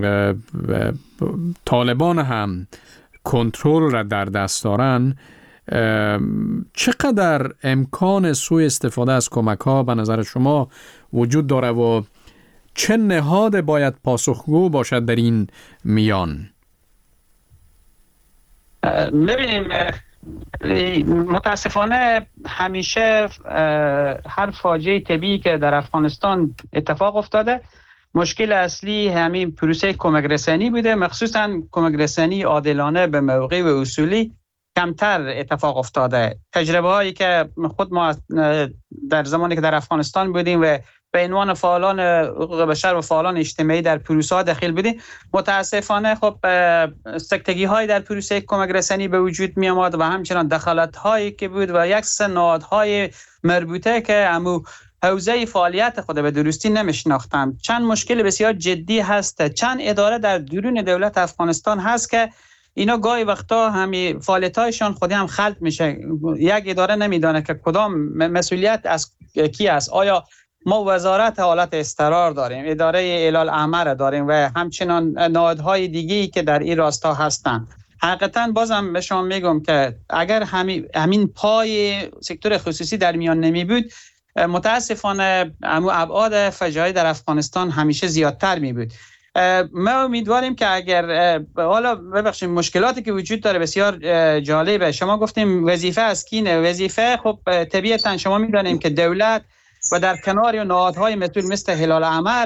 طالبان هم کنترل را در دست دارن، چقدر امکان سوء استفاده از کمک ها به نظر شما وجود داره و چه نهاد باید پاسخگو باشد در این میان؟ ببینیم، متاسفانه همیشه هر فاجعه طبیعی که در افغانستان اتفاق افتاده، مشکل اصلی همین پروسه کمک رسانی بوده، مخصوصا کمک رسانی عادلانه به موقع و اصولی کمتر اتفاق افتاده. تجربه هایی که خود ما در زمانی که در افغانستان بودیم و به عنوان فعالان حقوق بشر و فعالان اجتماعی در پروسه ها داخل بودیم، متاسفانه خب سکتگی های در پروسه کمک رسانی به وجود می آمد و همچنان دخالت هایی که بود و یک سری نهادهای مربوطه که امو حوزه فعالیت خود به درستی نمیشناختم. چند مشکل بسیار جدی هست، چند اداره در درون دولت افغانستان هست که اینا گاهی وقتا همی فعالیتایشان خودی هم خلط میشه. یک اداره نمیدانه که کدام مسئولیت از کی است. آیا ما وزارت حالت اضطرار داریم، اداره اعلال امر داریم و همچنان نهادهای دیگه‌ای که در این راستا هستند. حقیقتا بازم به شما میگم که اگر همین همین پای سکتور خصوصی در میان نمی بود، متاسفانه ابعاد فجایع در افغانستان همیشه زیادتر می بود. ما امیدواریم که اگر حالا ببخشید مشکلاتی که وجود داره بسیار جالبه. شما گفتیم وظیفه از کینه. وظیفه خب طبیعتا شما میدونیم که دولت و در کنار نهادهای مسئول مثل هلال احمر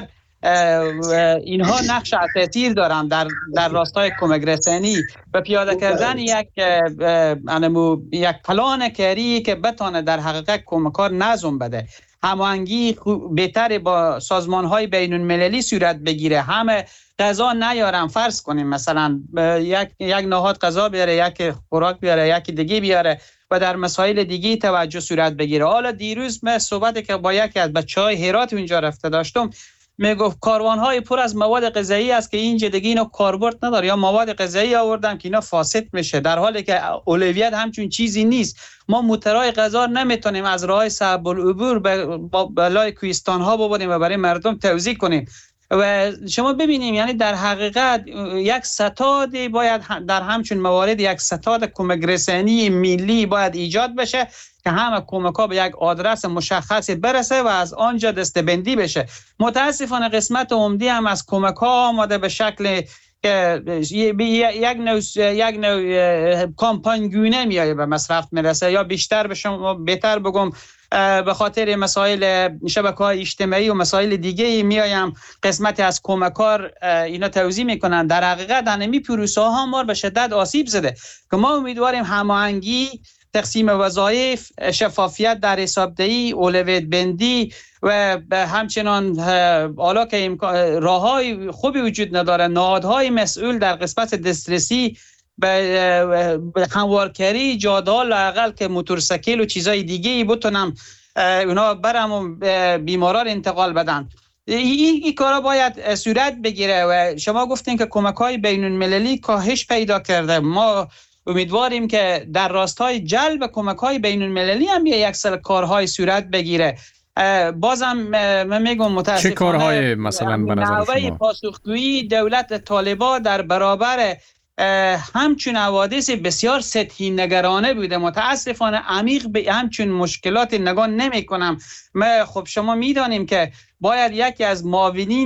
اینها نقش اساسی دارن در در راستای کمک رسانی و پیاده کردن یک انمو یک پلان کاری که بتونه در حقیقت کمکار نظم بده، هماهنگی بهتر با سازمان‌های بین‌المللی صورت بگیره. همه غذا نیارن، فرض کنیم مثلا یک یک نهاد غذا بیاره، یک خوراک بیاره، یک دیگه بیاره و در مسائل دیگه توجه صورت بگیره. حالا دیروز من صحبتی که با یکی از بچه‌های هرات اونجا رفته داشتم، میگفت کاروان‌های پر از مواد غذایی است که اینجا دیگه اینا کاربرد نداره، یا مواد غذایی آوردن که اینا فاسد میشه، در حالی که اولویت همچون چیزی نیست. ما موترهای غذا نمیتونیم از راههای صعب العبور به بالای کوهستان‌ها ببریم و برای مردم توزیع کنیم. و شما ببینیم یعنی در حقیقت یک ستاد باید در همچون موارد یک ستاد کمک رسانی ملی باید ایجاد بشه که همه کمک‌ها به یک آدرس مشخصی برسه و از آنجا دسته‌بندی بشه. متاسفانه قسمت عمده هم از کمک‌ها آماده به شکل یک نوع یک نوع کامپانیونه میایه به مصرف میرسه، یا بیشتر به شما بهتر بگم به خاطر مسائل شبکه‌های اجتماعی و مسائل دیگه میایم قسمتی از کمکار اینا توزیع میکنن. در حقیقت همین پروسه ها ما به شدت آسیب زده که ما امیدواریم هماهنگی، تقسیم وظایف، شفافیت در حسابدهی، اولویت بندی و همچنان حالا که راههای خوبی وجود نداره، نهادهای مسئول در قسمت دسترسی به هموارکری جادال لااقل که موتورسیکل و چیزای دیگه ای بتونم اونا برام بیماران انتقال بدن. این ای کارا باید صورت بگیره و شما گفتین که کمک‌های بین‌المللی کاهش پیدا کرده. ما امیدواریم که در راستای جلب کمک‌های بین‌المللی هم یک سری کارهای صورت بگیره. بازم من میگم متاسفانه چه کارهای مثلا به نظر شما؟ نحوه پاسخگویی دولت طالبان در برابر همچون حوادث بسیار سطحی نگرانه بوده. متاسفانه عمیق به همچون مشکلات نگاه نمی کنم. ما خب شما میدانیم که باید یکی از معاونین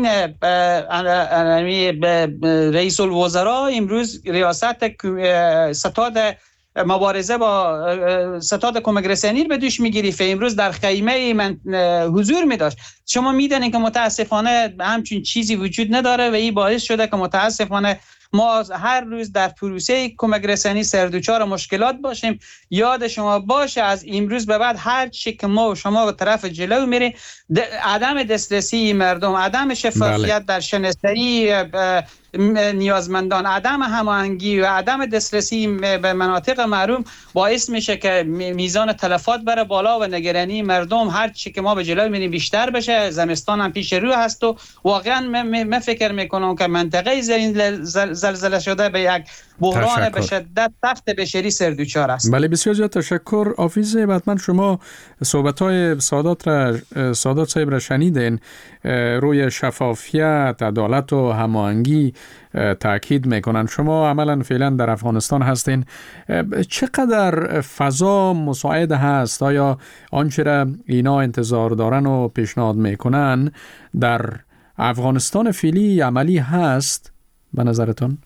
رئیس الوزراء امروز ریاست ستاد مبارزه با ستاد کمک رسانی به دوش میگیری، امروز در خیمه من حضور میداشت. شما میدانید که متاسفانه همچون چیزی وجود نداره و این باعث شده که متاسفانه ما هر روز در پروسه کمک رسانی سردوچار مشکلات باشیم. یاد شما باشه از امروز به بعد هر چی که ما و شما به طرف جلو میریم، عدم دسترسی مردم، عدم شفافیت بله. در شناسایی نیازمندان، عدم هماهنگی و عدم دسترسی به مناطق محروم باعث میشه که میزان تلفات بره بالا و نگرانی مردم هر چی که ما به جلو میریم بیشتر بشه. زمستان هم پیش رو هست و واقعا من فکر میکنم که منطقه زلزله شده به یک بحران به شدت سخت بشری سردوچار است. بله بسیار زیاد تشکر. حافظ بتمن، شما صحبت‌های سادات را سادات صاحب را شنیدین، روی شفافیت، عدالت و هماهنگی تاکید میکنن. شما عملا فعلا در افغانستان هستین. چقدر فضا مساعد هست؟ آیا آنچه را اینا انتظار دارن و پیشنهاد میکنن در افغانستان فعلی عملی هست به نظرتون؟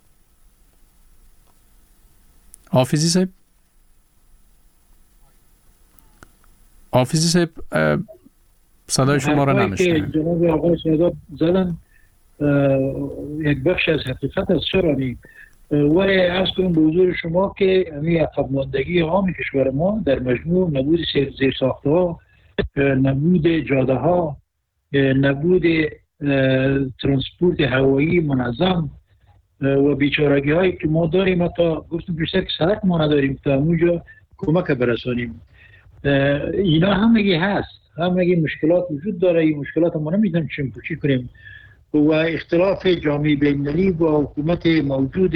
حافظی صاحب حافظی صاحب صدای شما را نمیشنویم. جناب آقای سادات زدن یک بخش از حقیقت از چرانی، ولی عرض کنم به حضور شما که همین عقب ماندگی عام کشور ما در مجموع نبود زیرساخته ها، نبود جاده ها، نبود ترانسپورت هوایی منظم و بیچارگی هایی که ما داریم، حتی گفتم بیشتر که سرک ما نداریم تا اونجا کمک برسانیم. اینا همگی هست، همگی مشکلات وجود داره. این مشکلات ما نمیدونم چیم پوچی کنیم و اختلاف جامعه بین‌المللی با حکومت موجود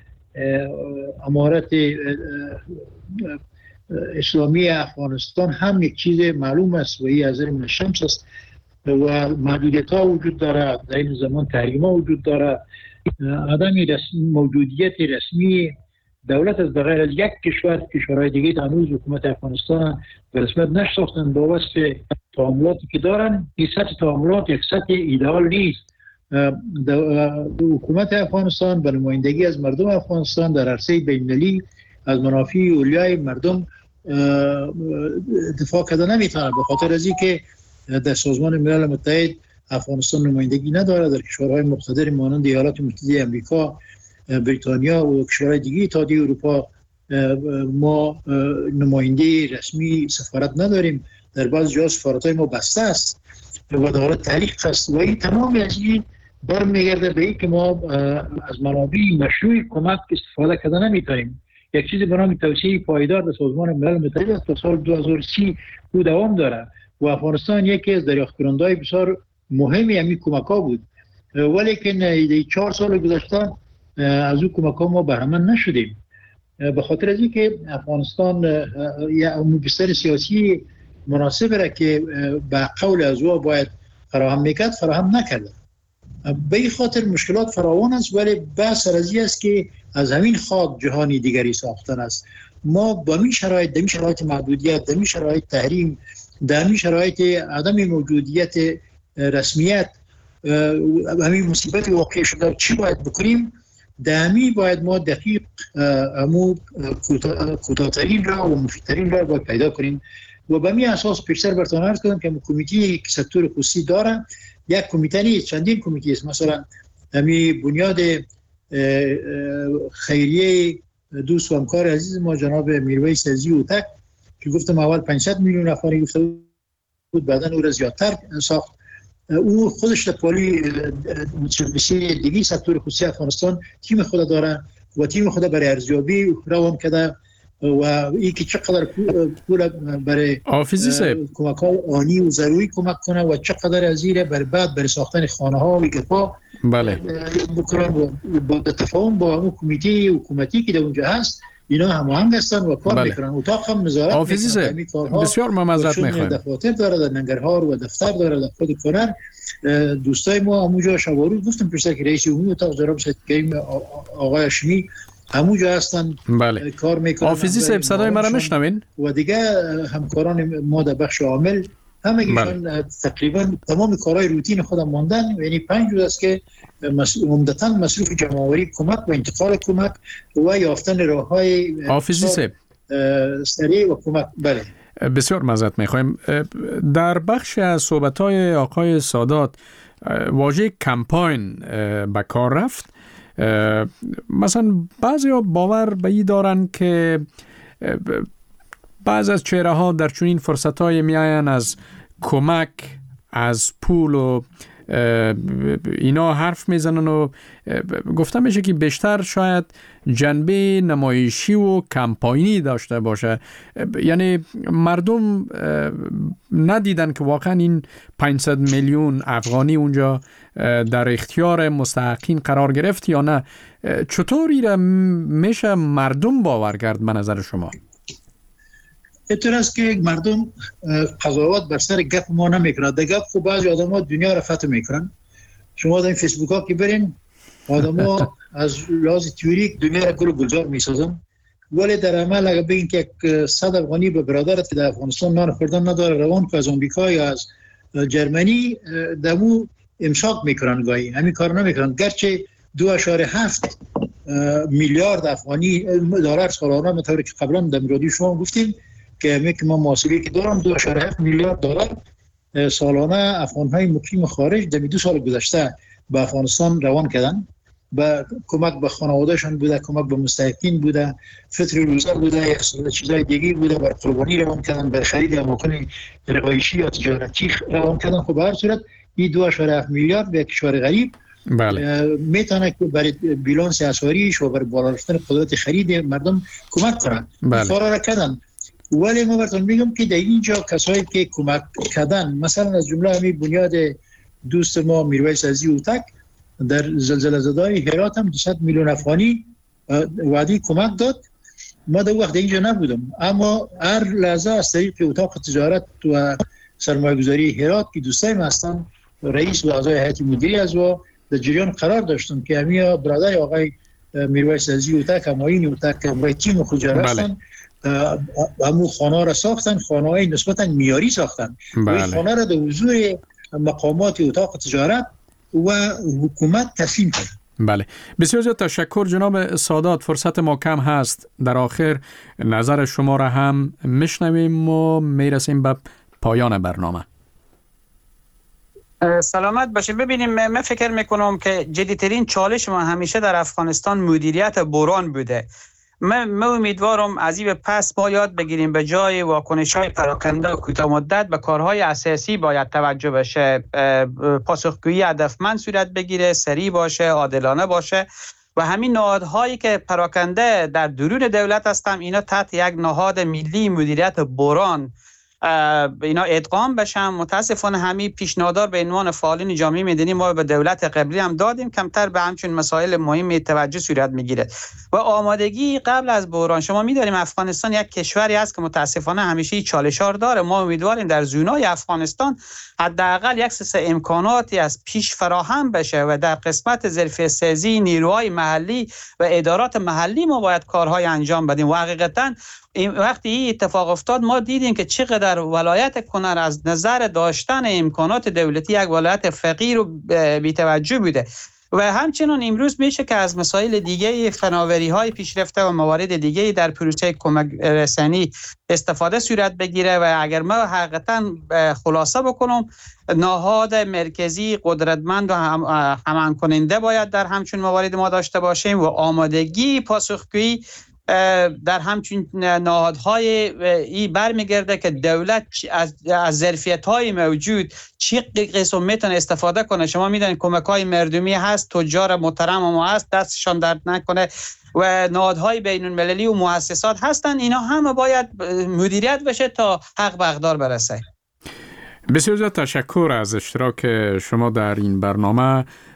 امارت اسلامی افغانستان هم یک چیز معلوم است و این از من شمس است و محدودیت ها وجود داره. در این زمان تحریم ها وجود داره. عدم موجودیت رسمی دولت از بغیر از یک کشور، کشورهای دیگه هنوز حکومت افغانستان به رسمیت نشناختن با واسه تعاملاتی که دارن. این سطح تعاملات یک سطح ایدئال نیست. حکومت افغانستان به نمایندگی از مردم افغانستان در عرصه بین‌المللی از منافع اولیای مردم دفاع کرده نمیتونه، به خاطر از اینکه در سازمان ملل متحد افغانستان نمایندگی نداره. در کشورهای مقتدر مانند ایالات متحده آمریکا، بریتانیا و کشورهای دیگه اتحادیه اروپا ما نماینده رسمی سفارت نداریم. در بعضی جاها سفارت‌های ما بسته است و داره تعلیق است و این تمامی از این برمیگرده به این که ما از منابع مشروع کمک استفاده کرده نمیتونیم. یک چیزی به نام توسعه پایدار در سازمان ملل متحد تا سال دو هزار و سی او دوام داره و افغانستان یکی از دریافت کننده‌های بسیار مهمی همین کمک‌ها بود، ولی که در چهار سال گذشته از او کمک‌ها ما بهره‌مند نشدیم به خاطر از اینکه افغانستان یا بستر سیاسی مناسب را که به قول از او باید فراهم میکرد فراهم نکرده. به این خاطر مشکلات فراوان است، ولی بحث سرازی است که از همین خاک جهانی دیگری ساختن است. ما با این شرایط، در این شرایط محدودیت، در این شرایط تحریم، در این شرایط عدم موجودیت رسمیت، همین مصیبت واقع شده چی باید بکنیم؟ دمی باید ما دقیق امو کوتاه‌ترین را و مفیدترین را باید پیدا کنیم و به می اساس پیشتر براتون عرض کردم که کمیته که سکتور خصوصی داره، یک کمیته نیست، چندین کمیته است. مثلا همین بنیاد خیریه دوست و همکار عزیز ما جناب میرویس عزیزی اوتک که گفتم اول پانصد میلیون افغانی گفته بود، بعدا او را زیادتر ساخت. او خودش در پالی متشبثی دیگی سکتور خصوصی افغانستان تیم خود داره و تیم خود برای ارزیابی روان کرده و این که چقدر پول برای کمک‌های آنی و ضروری کمک کنه و چقدر از این برای بعد برای ساختن خانه‌ها و گفا بله بکنن با تفاهم با اون کمیته حکومتی که در اونجا هست اینا هماهنگ هستن و کار بله. میکنن. اتاق هم نظارت میکنه. بسیار معذرت میخوایم. دفاتر داره، در ننگرهار و دفتر داره، در خود کنر. دوستای ما همونجا شواروز گفتم پیشتر که رئیس عمومی اتاق جناب سید کریم آقای هاشمی همونجا هستن. بله. کار میکنن. حافظی صاحب صدای مرا میشنوین؟ و دیگه همکاران ما در بخش عامل همگیشان تقریبا تمام کارهای روتین خودم ماندن. یعنی پنج روز است که عمدتاً مصروف جمع‌آوری کمک و انتقال کمک و یافتن راه‌های حافظی صاحب سریع و کمک. بله. بسیار معذرت می‌خوایم. در بخش از صحبت‌های آقای سادات واژه کمپاین به کار رفت. مثلا بعضی‌ها باور به این دارن که بعض از چهره‌ها در چنین فرصت‌های می‌آیند از کمک، از پول و اینا حرف میزنن و گفته میشه که بیشتر شاید جنبه نمایشی و کمپاینی داشته باشه. یعنی مردم ندیدن که واقعا این پانصد میلیون افغانی اونجا در اختیار مستحقین قرار گرفت یا نه. چطوری را میشه مردم باور کرد به نظر شما؟ اینطور است که مردم قضاوت بر سر گپ ما نمیکنن. در گپ خب بعضی آدم ها دنیا را فتح میکنن. شما در این فیسبوک ها که برین آدم ها از لحاظ تئوریک دنیا را گل و گلزار میسازن، ولی در عمل اگر بگین که صد افغانی به برادرت که در افغانستان نان خوردن نداره روان که از امریکا یا از جرمنی دمو امساک میکنن، گاهی همین کار نمیکنن. گرچه دو اشاره هفت میلیارد افغانی دلار سالانه مطابق که قبلا در رادیو شما گفتیم که همه که ما محاسبه که دارم دو اشاره هفت میلیارد دلار سالانه افغان‌های مقیم خارج در دو سال گذشته به افغانستان روان کردن. با کمک به خانوادهشان بوده، کمک به مستحقین بوده، فطر روزه بوده، یک سری چیزای دیگه بوده، بر قربانی روان کردن، بر خرید اماکن رهایشی یا تجارتی روان کردن. خب به هر صورت این دو اشاره هفت میلیارد به کشور غریب بله. میتونه که برای بیلانس اسعاریش و برای بالا رفتن قدرت خرید مردم کمک کنن. بله. کارا را کردن. ولی ما براتون میگم که در اینجا کسایی که کمک کردن، مثلا از جمله همین بنیاد دوست ما میرویس عزیزی اوتک در زلزله زده‌های هرات هم دویست میلیون افغانی وعده کمک داد. ما در وقت اینجا نبودم، اما هر لحظه از طریق اتاق تجارت و سرمایه‌گذاری هرات که دوستای ما هستن، رئیس و اعضای هیئت مدیره از و در جریان قرار داشتن که همین برادر آقای میرویس عزیزی اوتک همایون اوتک همراه تیم خود هستن. همون خانه را ساختن، خانه های نسبتا میاری ساختن. بله. و خانه را در حضور مقامات اتاق تجارت و حکومت تسلیم کرد. بله. بسیار زیاد تشکر جناب سادات. فرصت ما کم هست، در آخر نظر شما را هم میشنویم و میرسیم به پایان برنامه. سلامت باشید. ببینیم، من فکر میکنم که جدیترین چالش ما همیشه در افغانستان مدیریت بحران بوده. من, من امیدوارم از این به پس ما یاد بگیریم به جای واکنش‌های پراکنده و کوتاه مدت به کارهای اساسی باید توجه بشه. پاسخگویی هدفمند صورت بگیره، سریع باشه، عادلانه باشه و همین نهادهایی که پراکنده در درون دولت هستن اینا تحت یک نهاد ملی مدیریت بحران اینا ادغام بشن. متاسفانه همین پیشنهادات به عنوان فعالین جامعه مدنی ما به دولت قبلی هم دادیم، کمتر به همچین مسائل مهم توجه صورت میگیره. و آمادگی قبل از بحران، شما می‌دانیم افغانستان یک کشوری است که متاسفانه همیشه چالش‌ها داره. ما امیدواریم در زونای افغانستان حداقل یک سلسله امکاناتی از پیش فراهم بشه و در قسمت ظرفیت‌سازی نیروهای محلی و ادارات محلی ما باید کارهای انجام بدیم. و حقیقتاً وقتی این اتفاق افتاد ما دیدیم که چقدر ولایت کنر از نظر داشتن امکانات دولتی یک ولایت فقیر و بی‌توجه بوده. و همچنین امروز میشه که از مسائل دیگه فناوری های پیشرفته و موارد دیگه در پروسه کمک رسانی استفاده صورت بگیره. و اگر ما حقیقتا خلاصه بکنم، نهاد مرکزی قدرتمند و هم همان کننده باید در همچون موارد ما داشته باشیم و آمادگی پاسخگویی در همچین نهادهای این برمیگرده که دولت از از ظرفیت‌های موجود چی قسم میتونه استفاده کنه. شما میدونید کمک‌های مردمی هست، تجار محترم ما هست، دستشان درد نکنه و نهادهای بین‌المللی و مؤسسات هستن. اینا همه باید مدیریت بشه تا حق به اقدار برسه. بسیار زیاد تشکر از اشتراک شما در این برنامه.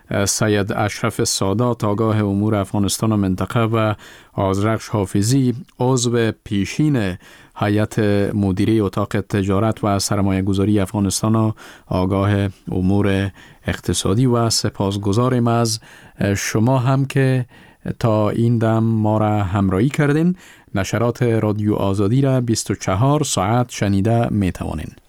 سید اشرف سادات آگاه امور افغانستان و منطقه و آذرخش حافظی عضو پیشین هیئت مدیره اتاق تجارت و سرمایه گذاری افغانستان و آگاه امور اقتصادی و سپاسگزاریم از شما هم که تا این دم ما را همراهی کردین. نشرات رادیو آزادی را بیست و چهار ساعت شنیده می توانین.